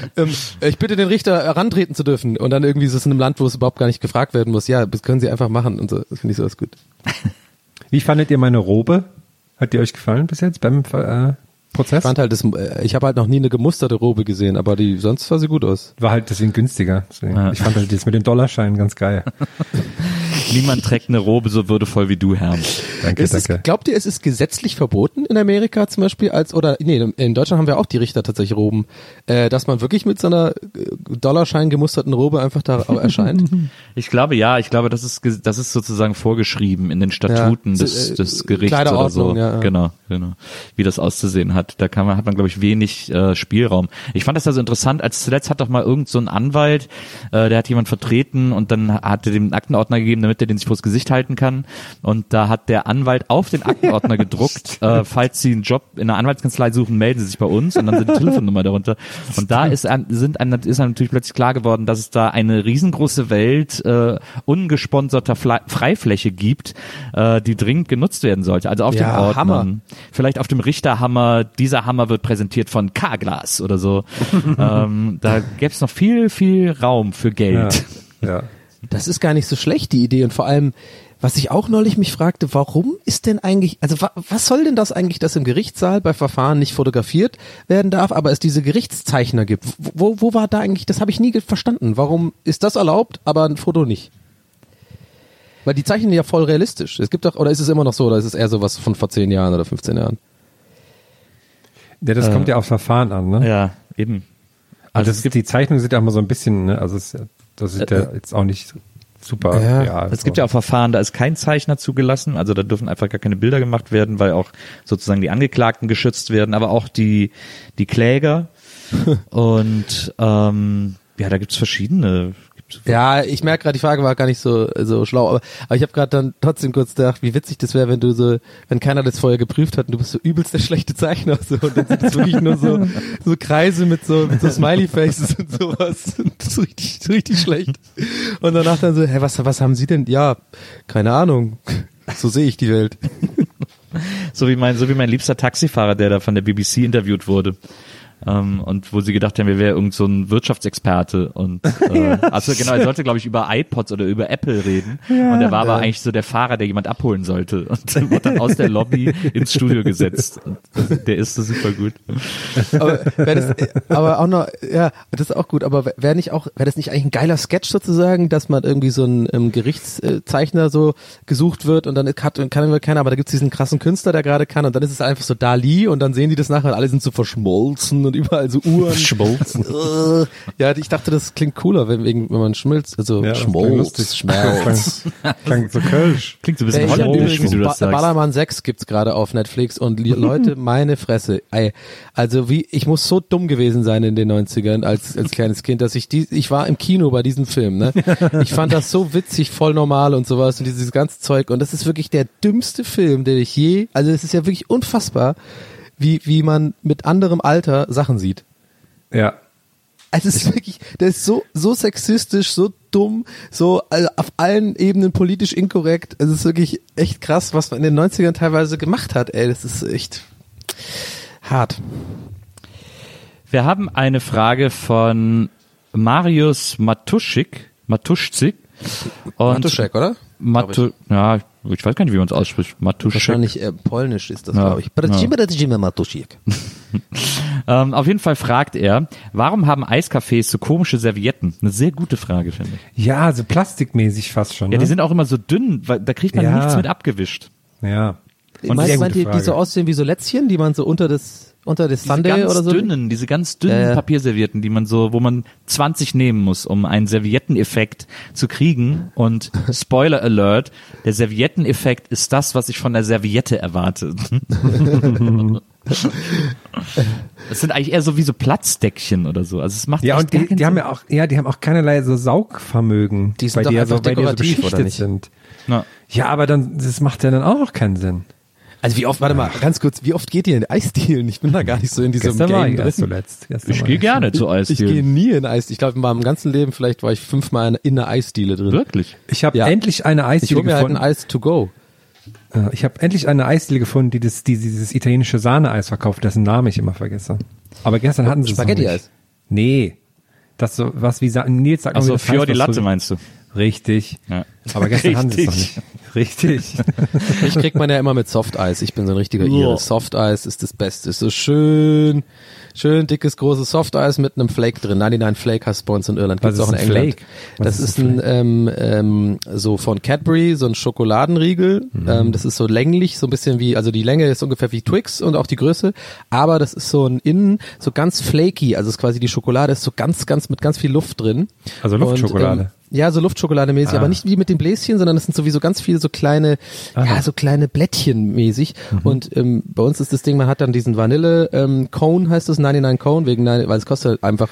Ich bitte den Richter herantreten zu dürfen. Und dann irgendwie ist es in einem Land, wo es überhaupt gar nicht gefragt werden muss. Ja, das können sie einfach machen und so. Das finde ich sowas gut. Wie fandet ihr meine Robe? Hat die euch gefallen bis jetzt beim Prozess? Ich habe halt noch nie eine gemusterte Robe gesehen, aber sonst sah sie gut aus. War halt deswegen günstiger. Deswegen. Ich fand halt das mit den Dollarscheinen ganz geil. Niemand trägt eine Robe so würdevoll wie du, Herr. Danke. Glaubt ihr, es ist gesetzlich verboten in Amerika zum Beispiel in Deutschland haben wir auch die Richter tatsächlich Roben, dass man wirklich mit so einer Dollarschein gemusterten Robe einfach da erscheint? Ich glaube, ja. Ich glaube, das ist sozusagen vorgeschrieben in den Statuten des Gerichts oder so. Ja. Genau. Wie das auszusehen hat. Da hat man, glaube ich, wenig Spielraum. Ich fand das also interessant, als zuletzt hat doch mal irgend so ein Anwalt, der hat jemand vertreten und dann hat er dem Aktenordner gegeben, damit der den sich vors Gesicht halten kann. Und da hat der Anwalt auf den Aktenordner gedruckt, falls Sie einen Job in einer Anwaltskanzlei suchen, melden Sie sich bei uns und dann sind die Telefonnummer darunter. Und da ist einem natürlich plötzlich klar geworden, dass es da eine riesengroße Welt ungesponserter Freifläche gibt, die dringend genutzt werden sollte. Also auf dem Ordnern. Vielleicht auf dem Richterhammer. Dieser Hammer wird präsentiert von Carglass oder so. Da gäbe es noch viel, viel Raum für Geld. Ja. Das ist gar nicht so schlecht, die Idee. Und vor allem, was ich auch neulich mich fragte, warum ist denn eigentlich, also was soll denn das eigentlich, dass im Gerichtssaal bei Verfahren nicht fotografiert werden darf, aber es diese Gerichtszeichner gibt? Wo war da eigentlich, das habe ich nie verstanden. Warum ist das erlaubt, aber ein Foto nicht? Weil die zeichnen ja voll realistisch. Es gibt doch, oder ist es immer noch so, oder ist es eher sowas von vor 10 Jahren oder 15 Jahren? Ja, das kommt ja aufs Verfahren an, ne? Ja, eben. Also die Zeichnungen sind ja immer so ein bisschen, ne? Also das ist ja jetzt auch nicht super. Ja, es gibt ja auch Verfahren, da ist kein Zeichner zugelassen, also da dürfen einfach gar keine Bilder gemacht werden, weil auch sozusagen die Angeklagten geschützt werden, aber auch die Kläger. Und da gibt's verschiedene. Ja, ich merke gerade, die Frage war gar nicht so schlau, aber ich habe gerade dann trotzdem kurz gedacht, wie witzig das wäre, wenn keiner das vorher geprüft hat und du bist so übelst der schlechte Zeichner so, und dann sind es wirklich nur so Kreise mit so Smiley-Faces und sowas. Das ist richtig schlecht. Und danach dann so, was haben Sie denn? Ja, keine Ahnung. So sehe ich die Welt. So wie mein liebster Taxifahrer, der da von der BBC interviewt wurde. Und wo sie gedacht haben, wir wären irgend so ein Wirtschaftsexperte und also genau, er sollte glaube ich über iPods oder über Apple reden und er war aber eigentlich so der Fahrer, der jemand abholen sollte und dann wurde dann aus der Lobby ins Studio gesetzt und der ist so super gut. Aber auch noch, ja, das ist auch gut, aber wäre das nicht eigentlich ein geiler Sketch sozusagen, dass man irgendwie so ein Gerichtszeichner so gesucht wird und dann kann keiner, aber da gibt's diesen krassen Künstler, der gerade kann und dann ist es einfach so Dali und dann sehen die das nachher und alle sind so verschmolzen und überall so Uhren. Schmolzen. Ja, ich dachte, das klingt cooler, wenn man schmilzt, also Ja, das klingt schmolzt, lustig. schmelzt. Klingt so Kölsch. Klingt so ein bisschen Ich hab holländisch, wie du das sagst. Ballermann 6 gibt's gerade auf Netflix und Leute, meine Fresse. Ey, also ich muss so dumm gewesen sein in den 90ern als kleines Kind, dass ich war im Kino bei diesem Film, ne? Ich fand das so witzig, voll normal und sowas und dieses ganze Zeug und das ist wirklich der dümmste Film, den ich also es ist ja wirklich unfassbar, wie man mit anderem Alter Sachen sieht. Ja. Also es ist wirklich, der ist so sexistisch, so dumm, so also auf allen Ebenen politisch inkorrekt. Es ist wirklich echt krass, was man in den 90ern teilweise gemacht hat, ey. Das ist echt hart. Wir haben eine Frage von Marius Matuschik. Und Matuszek, oder? Ja, ich weiß gar nicht, wie man es ausspricht. Matuszek. Wahrscheinlich polnisch ist das, Ja. glaube ich. Matuszek. Auf jeden Fall fragt er, warum haben Eiscafés so komische Servietten? Eine sehr gute Frage, finde ich. Ja, so plastikmäßig fast schon. Ja, ne? die sind auch immer so dünn, weil da kriegt man Ja. nichts mit abgewischt. Ja. Und meint sehr ihr, gute die Frage. so aussehen wie so Lätzchen, die man so unter das Sunday oder so? Diese ganz dünnen Papierservietten, wo man 20 nehmen muss, um einen Servietteneffekt zu kriegen. Und Spoiler Alert, der Servietteneffekt ist das, was ich von der Serviette erwarte. Das sind eigentlich eher so wie so Platzdeckchen oder so. Also es macht Ja, echt und gar keinen die haben Sinn. die haben auch keinerlei so Saugvermögen. Die sind weil doch die einfach weil die so dekorativ, oder beschichtet nicht? sind. Na. Ja, aber das macht ja dann auch noch keinen Sinn. Also warte mal, ganz kurz, wie oft geht ihr in Eisdielen? Ich bin da gar nicht so in diesem Gestern war Game ich drin. erst zuletzt. Ich gehe gerne zu Ich gehe Eisdielen. nie in Eisdiele. Ich glaube, in meinem ganzen Leben vielleicht war ich 5-mal in einer Eisdiele drin. Wirklich? Ich habe Ja. endlich eine Ich Eisdiele hole mir halt ein gefunden. Eis to go. Ich habe endlich eine Eisdiele gefunden, die dieses italienische Sahneeis verkauft, dessen Namen ich immer vergesse. Aber gestern hatten sie es noch nicht. Spaghetti-Eis. Nee. Das so was wie Nils sagt Achso, das heißt, Fior di was Latte so- meinst du? Richtig. Ja. Aber gestern hatten sie es noch nicht. Richtig. Ich kriegt man ja immer mit Softeis. Ich bin so ein richtiger Ire. Softeis ist das Beste. Ist so schön dickes, großes Softeis mit einem Flake drin. 99 Flake heißt bei uns in Irland. Gibt's Was auch ist in ein England. Flake? Das Was ist ein so von Cadbury, so ein Schokoladenriegel. Das ist so länglich, so ein bisschen wie, also die Länge ist ungefähr wie Twix und auch die Größe. Aber das ist so ein Innen, so ganz flaky. Also es ist quasi die Schokolade ist so ganz mit ganz viel Luft drin. Also Luftschokolade. Und, ja, so Luftschokolademäßig, aber nicht wie mit den Bläschen, sondern es sind sowieso ganz viele so kleine, so kleine Blättchen mäßig. Und bei uns ist das Ding, man hat dann diesen Vanille Cone, heißt das, 99 Cone, weil es kostet einfach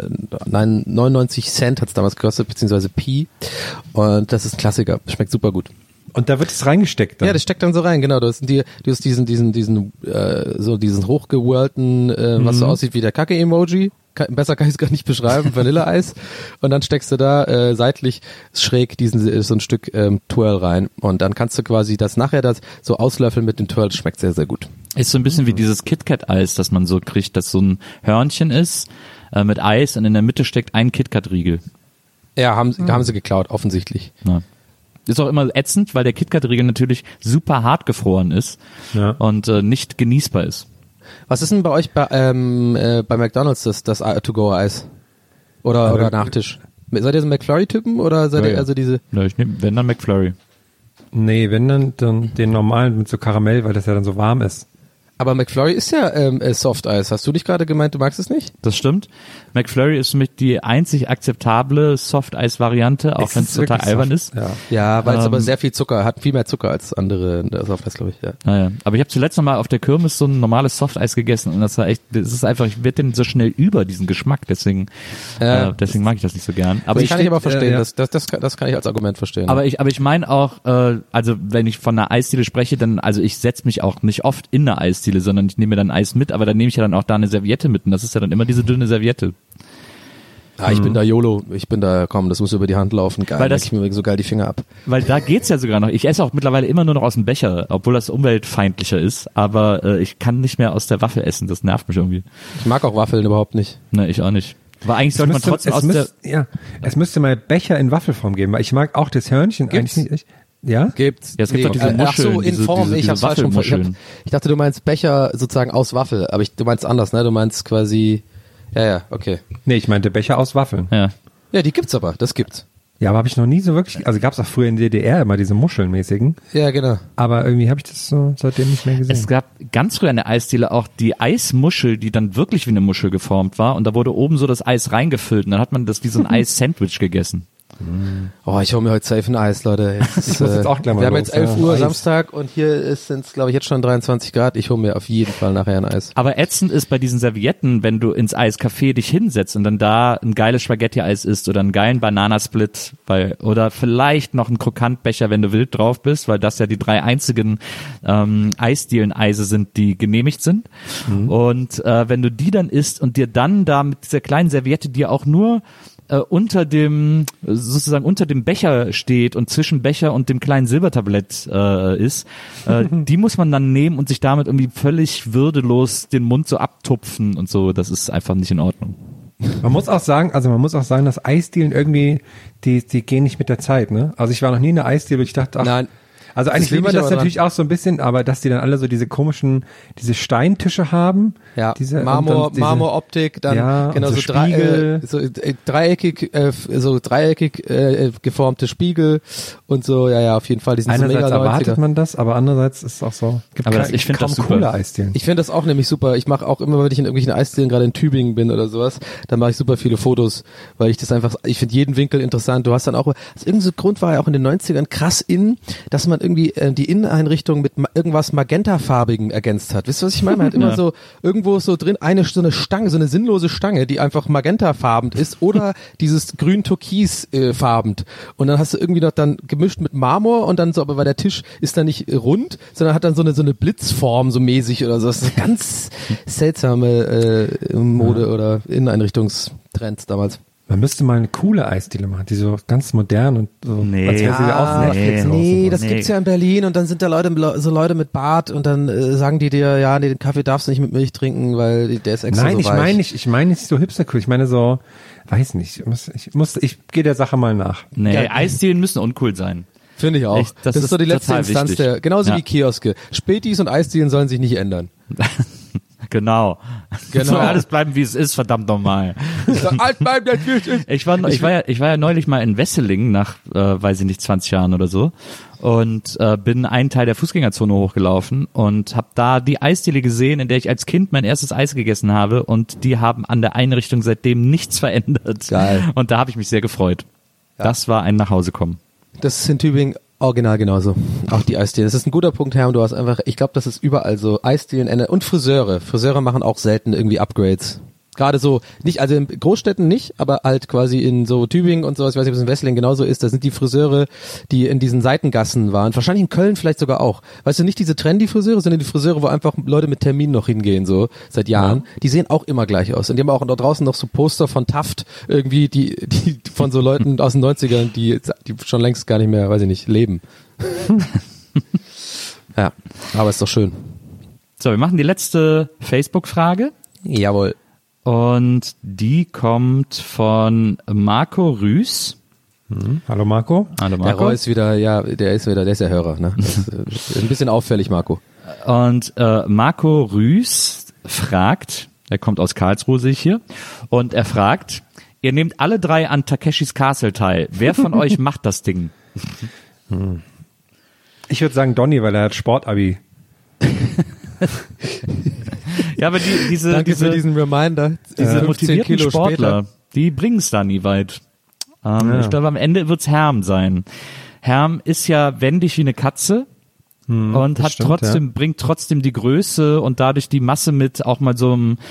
99 Cent hat es damals gekostet, beziehungsweise Pi. Und das ist ein Klassiker, schmeckt super gut. Und da wird es reingesteckt dann. Ja, das steckt dann so rein, genau. Du hast diesen hochgewirlten, was so aussieht wie der Kacke-Emoji. Besser kann ich es gar nicht beschreiben, Vanilleeis. Und dann steckst du da seitlich schräg so ein Stück Twirl rein. Und dann kannst du quasi das so auslöffeln mit dem Twirl. Das schmeckt sehr, sehr gut. Ist so ein bisschen wie dieses KitKat-Eis, das man so kriegt, das so ein Hörnchen ist mit Eis und in der Mitte steckt ein KitKat-Riegel. Ja, haben sie geklaut, offensichtlich. Ja. Ist auch immer ätzend, weil der KitKat-Riegel natürlich super hart gefroren ist und nicht genießbar ist. Was ist denn bei euch bei McDonald's das To-Go-Eis? Oder Nachtisch? Seid ihr so McFlurry-Typen oder seid ihr also diese... Ja, ich nehme, wenn dann McFlurry. Nee, wenn dann den normalen mit so Karamell, weil das ja dann so warm ist. Aber McFlurry ist ja Softeis. Hast du nicht gerade gemeint, du magst es nicht? Das stimmt. McFlurry ist für mich die einzig akzeptable Soft-Eis-Variante, auch wenn es total wirklich albern soft? ist. Ja. Ja, weil es aber sehr viel Zucker hat, viel mehr Zucker als andere Softeis, glaube ich. Ja. Naja. Aber ich habe zuletzt noch mal auf der Kirmes so ein normales Softeis gegessen und das ist einfach, ich werde den so schnell über, diesen Geschmack, deswegen mag ich das nicht so gern. Aber Das kann ich aber verstehen, ja. das kann ich als Argument verstehen. Aber ich meine auch, also wenn ich von einer Eisdiele spreche, dann, also ich setze mich auch nicht oft in eine Eisdiele, sondern ich nehme mir dann Eis mit, aber dann nehme ich ja dann auch da eine Serviette mit und das ist ja dann immer diese dünne Serviette. ich bin da YOLO, komm, das muss über die Hand laufen, geil, Weil das- leck ich mir so geil die Finger ab. Weil da geht's ja sogar noch. Ich esse auch mittlerweile immer nur noch aus dem Becher, obwohl das umweltfeindlicher ist, aber ich kann nicht mehr aus der Waffel essen, das nervt mich irgendwie. Ich mag auch Waffeln überhaupt nicht. Ne, ich auch nicht. Aber eigentlich sollte man trotzdem aus der... Es müsste mal Becher in Waffelform geben, weil ich mag auch das Hörnchen Gibt's? eigentlich nicht. Ja? Gibt's? Ja, es gibt doch diese ach so, Muscheln, in Form, ich hab's falsch rum. Waffelmuscheln. Ich dachte, du meinst Becher sozusagen aus Waffel, aber du meinst anders, ne? Du meinst quasi, ja, okay. Nee, ich meinte Becher aus Waffeln. Ja. Ja, die gibt's aber, das gibt's. Ja, aber habe ich noch nie so wirklich, also gab es auch früher in der DDR immer diese Muschelmäßigen. Ja, genau. Aber irgendwie habe ich das so seitdem nicht mehr gesehen. Es gab ganz früher in der Eisdiele auch die Eismuschel, die dann wirklich wie eine Muschel geformt war und da wurde oben so das Eis reingefüllt und dann hat man das wie so ein Eis-Sandwich gegessen. Oh, ich hole mir heute safe ein Eis, Leute. Ich muss jetzt auch gleich mal wir haben los, jetzt 11 ja. Uhr Eis. Samstag und hier sind es, glaube ich, jetzt schon 23 Grad. Ich hole mir auf jeden Fall nachher ein Eis. Aber ätzend ist bei diesen Servietten, wenn du ins Eiscafé dich hinsetzt und dann da ein geiles Spaghetti-Eis isst oder einen geilen Bananasplit oder vielleicht noch einen Krokantbecher, wenn du wild drauf bist, weil das ja die 3 einzigen Eisdielen-Eise sind, die genehmigt sind. Und wenn du die dann isst und dir dann da mit dieser kleinen Serviette, die auch nur unter dem Becher steht und zwischen Becher und dem kleinen Silbertablett ist, die muss man dann nehmen und sich damit irgendwie völlig würdelos den Mund so abtupfen und so. Das ist einfach nicht in Ordnung. Man muss auch sagen, dass Eisdielen irgendwie, die gehen nicht mit der Zeit, ne? Also ich war noch nie in einer Eisdiele und ich dachte, ach, Nein. also eigentlich will will man mich das aber natürlich auch so ein bisschen, aber dass die dann alle so diese komischen, diese Steintische haben. Ja, diese, Marmoroptik, dann ja, genau und so, so Spiegel. dreieckig geformte Spiegel und so, ja, auf jeden Fall. Die sind so Einerseits mega 90er. erwartet man das, aber andererseits ist es auch so, Ich finde das super. coole Eisdielen. Ich finde das auch nämlich super. Ich mache auch immer, wenn ich in irgendwelchen Eisdielen gerade in Tübingen bin oder sowas, dann mache ich super viele Fotos, weil ich das einfach, ich finde jeden Winkel interessant. Du hast dann auch, aus irgendeinem Grund war ja auch in den 90ern krass dass man irgendwie die Inneneinrichtung mit irgendwas magentafarbigem ergänzt hat. Wisst ihr, was ich meine? Man hat immer so irgendwo so drin so eine Stange, so eine sinnlose Stange, die einfach magentafarbend ist oder dieses grün-türkis farbend. Und dann hast du irgendwie noch dann gemischt mit Marmor und dann so, aber weil der Tisch ist dann nicht rund, sondern hat dann so eine Blitzform so mäßig oder so. Das ist eine ganz seltsame Mode oder Inneneinrichtungstrends damals. Man müsste mal eine coole Eisdiele machen, die so ganz modern und so, Nee. als wäre sie auf Netflix oder Nee, sowas. das gibt's ja in Berlin und dann sind da Leute mit Bart und dann sagen die dir, ja, nee, den Kaffee darfst du nicht mit Milch trinken, weil der ist extra Nein, so ich weich. meine nicht so hipstercool. Ich meine so, weiß nicht, ich gehe der Sache mal nach. Nee, Ja. Eisdielen müssen uncool sein. Finde ich auch. Echt, das ist so die letzte total Instanz wichtig. genauso Ja. wie Kioske. Spätis und Eisdielen sollen sich nicht ändern. Genau. Soll alles bleiben, wie es ist, verdammt nochmal. Ich war ja neulich mal in Wesseling nach, weiß ich nicht, 20 Jahren oder so und bin einen Teil der Fußgängerzone hochgelaufen und habe da die Eisdiele gesehen, in der ich als Kind mein erstes Eis gegessen habe und die haben an der Einrichtung seitdem nichts verändert. Geil. Und da habe ich mich sehr gefreut. Ja. Das war ein Nachhausekommen. Das ist in Tübingen original genauso. Auch die Eisdielen. Das ist ein guter Punkt, Herr. Du hast einfach, ich glaube, das ist überall so. Eisdielen und Friseure. Friseure machen auch selten irgendwie Upgrades. Gerade so, nicht, also in Großstädten nicht, aber halt quasi in so Tübingen und sowas, ich weiß nicht, ob es in Wesseling genauso ist, da sind die Friseure, die in diesen Seitengassen waren, wahrscheinlich in Köln vielleicht sogar auch. Weißt du, nicht diese Trendy-Friseure, sondern die Friseure, wo einfach Leute mit Termin noch hingehen, so, seit Jahren. Die sehen auch immer gleich aus. Und die haben auch da draußen noch so Poster von Taft, irgendwie, die von so Leuten aus den 90ern, die schon längst gar nicht mehr, weiß ich nicht, leben. Ja, aber ist doch schön. So, wir machen die letzte Facebook-Frage. Jawohl. Und die kommt von Marco Rüß. Hallo Marco. Hallo Der Marco. Roy ist wieder, der ist ja Hörer, ne? Das ist ein bisschen auffällig, Marco. Und Marco Rüß fragt, er kommt aus Karlsruhe, sehe ich hier, und er fragt, ihr nehmt alle 3 an Takeshis Castle teil. Wer von euch macht das Ding? Ich würde sagen Donny, weil er hat Sportabi. Ja, aber diese für diesen Reminder. diese 15 motivierten Kilo Sportler, die bringen es da nie weit. Ich glaube, am Ende wird's Herm sein. Herm ist ja wendig wie eine Katze und hat stimmt, trotzdem, bringt trotzdem die Größe und dadurch die Masse mit, auch mal so ein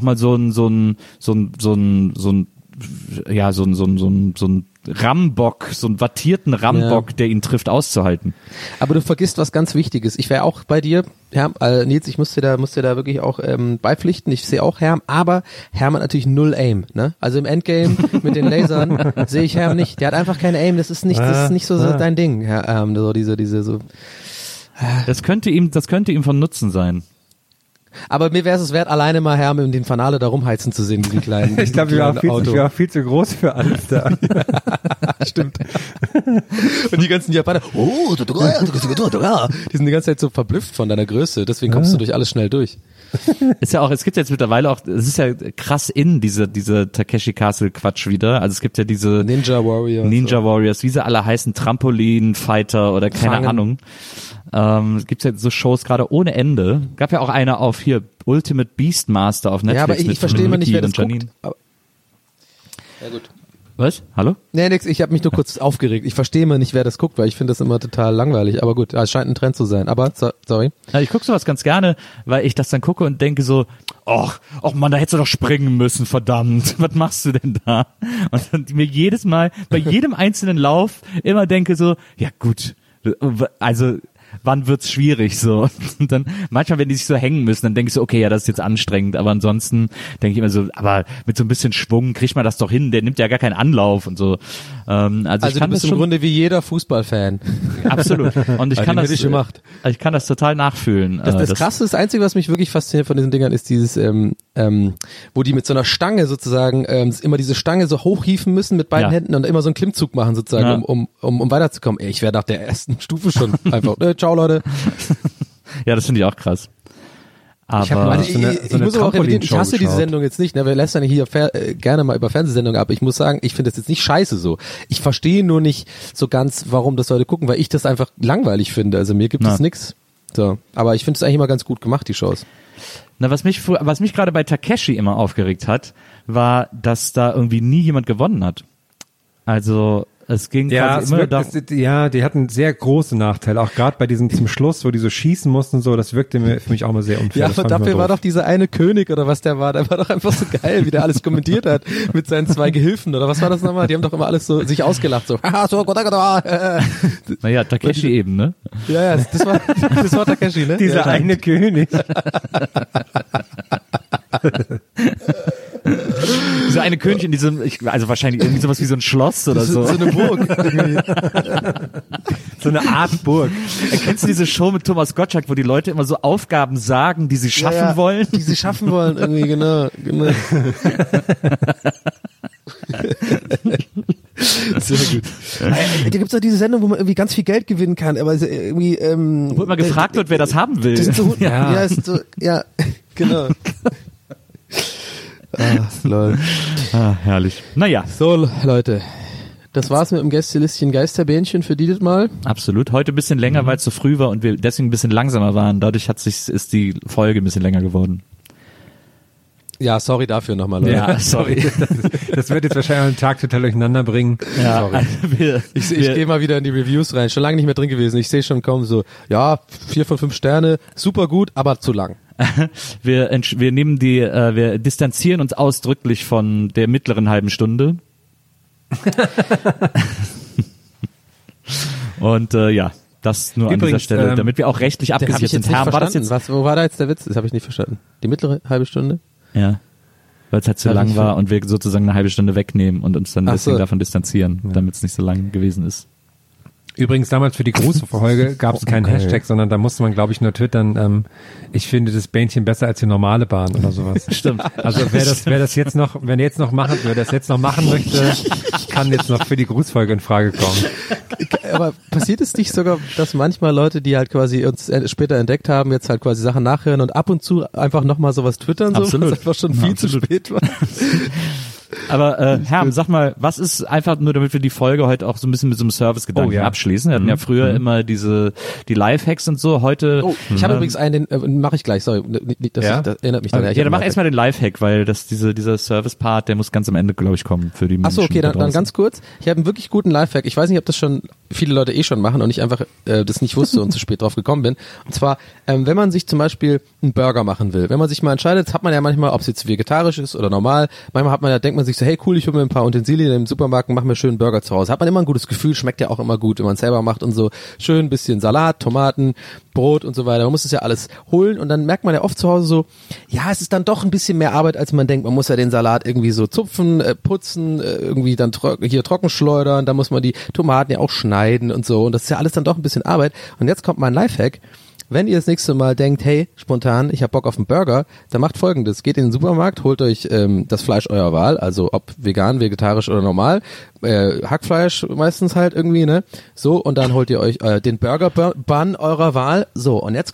Rambock, so einen wattierten Rambock, der ihn trifft, auszuhalten. Aber du vergisst was ganz Wichtiges. Ich wäre auch bei dir, Herm, Nils, ich muss dir da wirklich auch beipflichten. Ich sehe auch Herm, aber Herm hat natürlich null Aim. Ne? Also im Endgame mit den Lasern sehe ich Herm nicht. Der hat einfach kein Aim. Das ist nicht so dein Ding, Herr. So diese so. Das könnte ihm von Nutzen sein. Aber mir wäre es wert, alleine mal Herm in den Fanale da rumheizen zu sehen, diesen kleinen Ich glaube, ich Auto. war viel zu groß für alles da. Stimmt. Und die ganzen Japaner, die sind die ganze Zeit so verblüfft von deiner Größe, deswegen kommst du durch alles schnell durch. Ist ja auch, es gibt jetzt mittlerweile auch, es ist ja krass diese Takeshi Castle Quatsch wieder. Also es gibt ja diese Ninja Warriors, wie sie alle heißen, Trampolin Fighter oder keine Ahnung. Es gibt ja so Shows gerade ohne Ende. Gab ja auch eine auf hier Ultimate Beastmaster auf Netflix. Ja, aber ich verstehe mal nicht, wer das guckt. Aber, ja gut. Was? Hallo? Nee, nix, ich habe mich nur kurz aufgeregt. Ich verstehe mal nicht, wer das guckt, weil ich finde das immer total langweilig. Aber gut, es scheint ein Trend zu sein. Aber, sorry. Ja, ich gucke sowas ganz gerne, weil ich das dann gucke und denke so, ach Mann, da hättest du doch springen müssen, verdammt. Was machst du denn da? Und dann mir jedes Mal, bei jedem einzelnen Lauf immer denke so, ja gut, also wann wird's schwierig so? Und dann manchmal, wenn die sich so hängen müssen, dann denke ich so, okay, ja, das ist jetzt anstrengend, aber ansonsten denke ich immer so, aber mit so ein bisschen Schwung kriegt man das doch hin, der nimmt ja gar keinen Anlauf und so. Also ich kann du bist das im Grunde wie jeder Fußballfan. Absolut. Und ich kann das total nachfühlen. Das Krasse, das Einzige, was mich wirklich fasziniert von diesen Dingern, ist dieses, wo die mit so einer Stange sozusagen immer diese Stange so hochhieven müssen mit beiden Händen und immer so einen Klimmzug machen sozusagen, um weiterzukommen. Ey, ich wäre nach der ersten Stufe schon einfach, ciao Leute. Ja, das finde ich auch krass. Aber ich muss aber auch erwähnen, ich hasse diese Sendung jetzt nicht, ne? Wir lästern hier gerne mal über Fernsehsendungen ab. Ich muss sagen, ich finde das jetzt nicht scheiße so. Ich verstehe nur nicht so ganz, warum das Leute gucken, weil ich das einfach langweilig finde. Also mir gibt es nix. So. Aber ich finde es eigentlich immer ganz gut gemacht, die Shows. Na, was mich gerade bei Takeshi immer aufgeregt hat, war, dass da irgendwie nie jemand gewonnen hat. Also es ging quasi immer darum. Die hatten sehr große Nachteile, auch gerade bei diesem zum Schluss, wo die so schießen mussten, so, das wirkte mir für mich auch mal sehr unfair. Ja, aber dafür war doch dieser eine König oder was der war doch einfach so geil, wie der alles kommentiert hat mit seinen 2 Gehilfen oder was war das nochmal? Die haben doch immer alles so sich ausgelacht, so, haha, so, naja, Takeshi eben, ne? Ja, das war Takeshi, ne? Dieser eine König. Dieser eine König in diesem, also wahrscheinlich irgendwie sowas wie so ein Schloss oder so. So eine Burg. So eine Art Burg. Kennst du diese Show mit Thomas Gottschalk, wo die Leute immer so Aufgaben sagen, die sie schaffen wollen? Die sie schaffen wollen, irgendwie, genau. Sehr gut. Da gibt's doch diese Sendung, wo man irgendwie ganz viel Geld gewinnen kann, aber irgendwie, wo immer gefragt wird, wer das haben will. So, ja, genau. Lol. Herrlich. Naja. So, Leute. Das war's mit dem Gästelistchen Geisterbähnchen für dieses Mal. Absolut. Heute ein bisschen länger, weil es so früh war und wir deswegen ein bisschen langsamer waren. Dadurch ist die Folge ein bisschen länger geworden. Ja, sorry dafür nochmal, Leute. Ja, sorry. Das wird jetzt wahrscheinlich einen Tag total durcheinander bringen. Ja, sorry. Also ich gehe mal wieder in die Reviews rein. Schon lange nicht mehr drin gewesen. Ich sehe schon kaum so, ja, 4 von 5 Sterne, super gut, aber zu lang. Wir distanzieren uns ausdrücklich von der mittleren halben Stunde. Und das nur übrigens, an dieser Stelle, damit wir auch rechtlich abgesichert sind. Wo war da jetzt der Witz? Das habe ich nicht verstanden. Die mittlere halbe Stunde? Ja, weil es halt zu lang war und wir sozusagen eine halbe Stunde wegnehmen und uns dann deswegen davon distanzieren, damit es nicht so lang gewesen ist. Übrigens damals für die Grußfolge gab es keinen Hashtag, sondern da musste man, glaube ich, nur twittern, ich finde das Bähnchen besser als die normale Bahn oder sowas. Stimmt. Also wer das jetzt noch machen möchte, kann jetzt noch für die Grußfolge in Frage kommen. Aber passiert es nicht sogar, dass manchmal Leute, die halt quasi uns später entdeckt haben, jetzt halt quasi Sachen nachhören und ab und zu einfach nochmal sowas twittern, Absolut. Was einfach schon viel zu spät war? Aber Herm, sag mal, was ist einfach nur, damit wir die Folge heute auch so ein bisschen mit so einem Service-Gedanken abschließen. Wir hatten ja früher immer die Live-Hacks und so. Heute. Oh, ich habe übrigens einen, den mache ich gleich. Sorry, das erinnert mich daran. Ja, dann mach erstmal den Live-Hack, weil dieser Service-Part, der muss ganz am Ende, glaube ich, kommen für die Menschen. Achso, okay, dann ganz kurz. Ich habe einen wirklich guten Live-Hack. Ich weiß nicht, ob das schon viele Leute schon machen und ich einfach das nicht wusste und zu spät drauf gekommen bin. Und zwar, wenn man sich zum Beispiel einen Burger machen will, wenn man sich mal entscheidet, hat man ja manchmal, ob es jetzt vegetarisch ist oder normal, manchmal denkt man sich so, hey cool, ich hole mir ein paar Utensilien im Supermarkt und mache mir schön einen Burger zu Hause. Hat man immer ein gutes Gefühl, schmeckt ja auch immer gut, wenn man es selber macht und so. Schön ein bisschen Salat, Tomaten, Brot und so weiter. Man muss es ja alles holen und dann merkt man ja oft zu Hause so, ja, es ist dann doch ein bisschen mehr Arbeit, als man denkt. Man muss ja den Salat irgendwie so zupfen, putzen, irgendwie dann hier trocken schleudern, da muss man die Tomaten ja auch schneiden und so. Und das ist ja alles dann doch ein bisschen Arbeit. Und jetzt kommt mein Lifehack. Wenn ihr das nächste Mal denkt, hey, spontan, ich hab Bock auf einen Burger, dann macht Folgendes. Geht in den Supermarkt, holt euch das Fleisch eurer Wahl, also ob vegan, vegetarisch oder normal, Hackfleisch meistens halt irgendwie, ne? So, und dann holt ihr euch den Burger Bun eurer Wahl. So, und jetzt kommt's.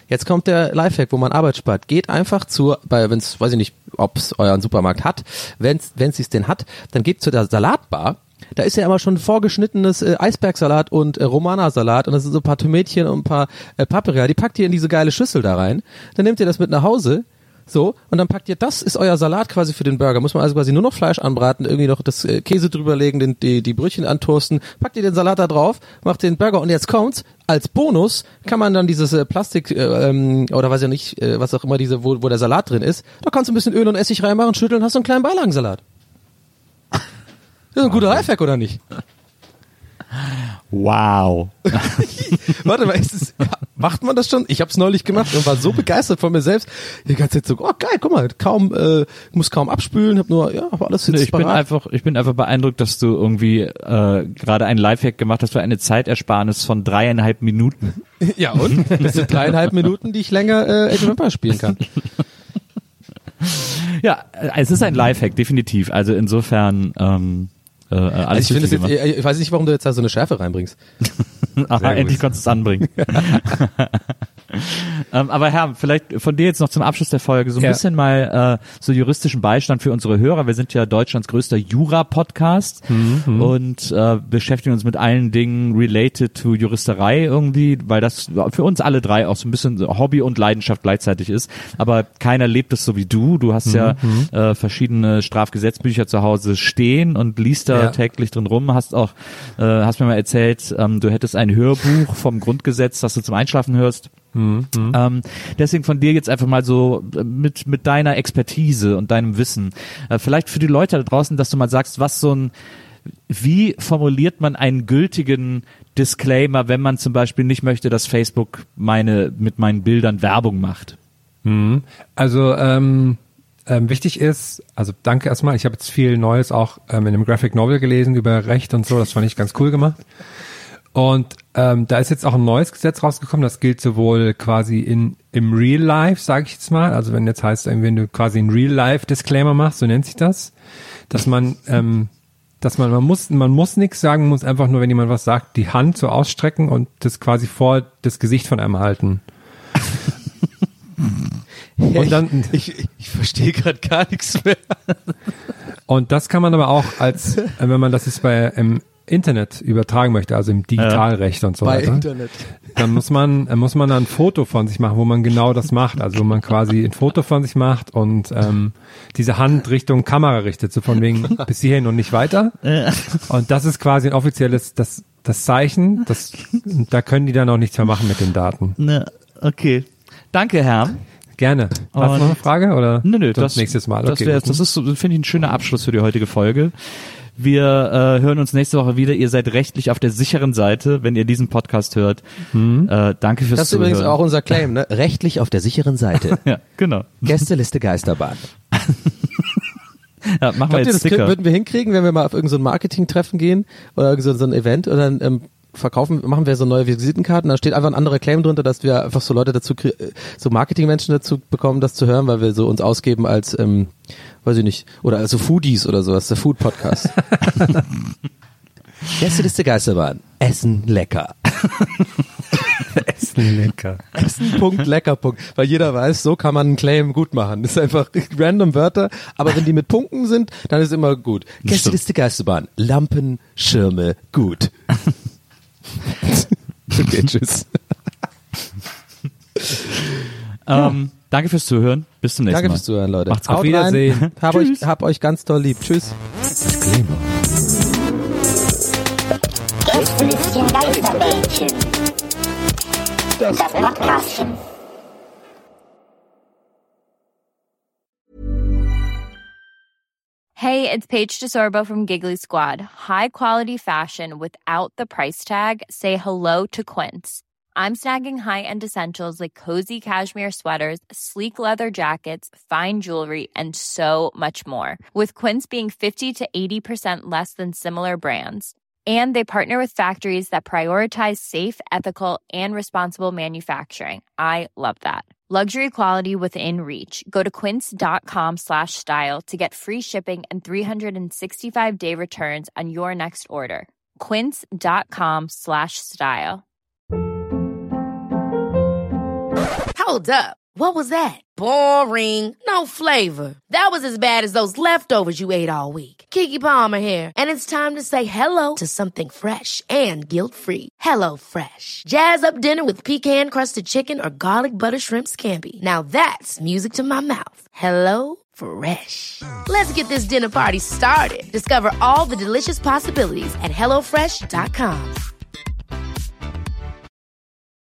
Jetzt kommt der Lifehack, wo man Arbeit spart. Geht einfach wenn's, weiß ich nicht, ob's euren Supermarkt hat, wenn's es denn hat, dann geht zu der Salatbar. Da ist ja immer schon vorgeschnittenes Eisbergsalat und Romana-Salat und das sind so ein paar Tomätchen und ein paar Paprika. Die packt ihr in diese geile Schüssel da rein. Dann nehmt ihr das mit nach Hause. So, und dann packt ihr, das ist euer Salat quasi für den Burger. Muss man also quasi nur noch Fleisch anbraten, irgendwie noch das Käse drüberlegen, die Brötchen antoasten, packt ihr den Salat da drauf, macht den Burger und jetzt kommt's. Als Bonus kann man dann dieses Plastik, oder weiß ja nicht, was auch immer wo der Salat drin ist, da kannst du ein bisschen Öl und Essig reinmachen, schütteln, hast so einen kleinen Beilagensalat. Das ist ein guter Lifehack, oder nicht? Wow. Warte mal, macht man das schon? Ich habe es neulich gemacht und war so begeistert von mir selbst. Die ganze Zeit so, oh geil, guck mal, muss kaum abspülen, hab alles jetzt parat. Ich bin einfach beeindruckt, dass du irgendwie gerade einen Lifehack gemacht hast für eine Zeitersparnis von 3,5 Minuten. Ja und? Das sind 3,5 Minuten, die ich länger Age of Empires spielen kann. Ja, es ist ein Lifehack, definitiv. Also insofern alles ich weiß nicht, warum du jetzt da so eine Schärfe reinbringst. Aha, endlich konntest du es anbringen. Aber Herr, vielleicht von dir jetzt noch zum Abschluss der Folge so ein bisschen mal so juristischen Beistand für unsere Hörer. Wir sind ja Deutschlands größter Jura-Podcast und beschäftigen uns mit allen Dingen related to Juristerei irgendwie, weil das für uns alle drei auch so ein bisschen Hobby und Leidenschaft gleichzeitig ist. Aber keiner lebt es so wie du. Du hast verschiedene Strafgesetzbücher zu Hause stehen und liest da täglich drin rum. Hast mir mal erzählt, du hättest ein Hörbuch vom Grundgesetz, das du zum Einschlafen hörst. Deswegen von dir jetzt einfach mal so mit deiner Expertise und deinem Wissen, vielleicht für die Leute da draußen, dass du mal sagst, wie formuliert man einen gültigen Disclaimer, wenn man zum Beispiel nicht möchte, dass Facebook mit meinen Bildern Werbung macht? Also wichtig ist, also danke erstmal, ich habe jetzt viel Neues auch in einem Graphic Novel gelesen über Recht und so, das fand ich ganz cool gemacht. Und da ist jetzt auch ein neues Gesetz rausgekommen, das gilt sowohl quasi im Real Life, sage ich jetzt mal, also wenn jetzt heißt, wenn du quasi einen Real Life Disclaimer machst, so nennt sich das, dass man muss nichts sagen, man muss einfach nur, wenn jemand was sagt, die Hand so ausstrecken und das quasi vor das Gesicht von einem halten. Und dann ich verstehe gerade gar nichts mehr. Und das kann man aber auch wenn man das jetzt im Internet übertragen möchte, also im Digitalrecht und so weiter. Internet. Dann muss man ein Foto von sich machen, wo man genau das macht. Also wo man quasi ein Foto von sich macht und diese Hand Richtung Kamera richtet, so von wegen bis hierhin und nicht weiter. Und das ist quasi ein offizielles das Zeichen. Da können die dann auch nichts mehr machen mit den Daten. Okay. Danke, Herr. Gerne. Hast du noch eine Frage oder? Nö, das nächstes Mal. Okay, das ist so, finde ich, ein schöner Abschluss für die heutige Folge. Wir hören uns nächste Woche wieder. Ihr seid rechtlich auf der sicheren Seite, wenn ihr diesen Podcast hört. Danke fürs Zuhören. Das ist übrigens auch unser Claim, ne? Rechtlich auf der sicheren Seite. Ja, genau. Gästeliste Geisterbahn. Ja, machen wir jetzt Sticker. Würden wir hinkriegen, wenn wir mal auf irgendein so Marketing-Treffen gehen oder so ein Event und dann machen wir so neue Visitenkarten, da steht einfach ein anderer Claim drunter, dass wir einfach so Leute so Marketingmenschen dazu bekommen, das zu hören, weil wir so uns ausgeben als, weiß ich nicht, oder also Foodies oder sowas, der Food-Podcast. Gästeliste Geisterbahn. Essen lecker. Essen lecker. Essen.lecker. Weil jeder weiß, so kann man einen Claim gut machen. Das ist einfach random Wörter, aber wenn die mit Punkten sind, dann ist immer gut. Gästeliste Geisterbahn. Lampen, Schirme, gut. Okay, tschüss. Danke fürs Zuhören. Bis zum nächsten Mal. Danke fürs Zuhören, Leute. Macht's gut. Auf Wiedersehen. Hab euch ganz doll lieb. Tschüss. Gästelistchen Geisterbällchen. Das Podcastchen. Hey, it's Paige DeSorbo from Giggly Squad. High quality fashion without the price tag. Say hello to Quince. I'm snagging high-end essentials like cozy cashmere sweaters, sleek leather jackets, fine jewelry, and so much more. With Quince being 50 to 80% less than similar brands. And they partner with factories that prioritize safe, ethical, and responsible manufacturing. I love that. Luxury quality within reach. Go to quince.com/style to get free shipping and 365-day returns on your next order. Quince.com/style. Hold up. What was that? Boring. No flavor. That was as bad as those leftovers you ate all week. Keke Palmer here, and it's time to say hello to something fresh and guilt-free. Hello Fresh. Jazz up dinner with pecan-crusted chicken or garlic butter shrimp scampi. Now that's music to my mouth. Hello Fresh. Let's get this dinner party started. Discover all the delicious possibilities at HelloFresh.com.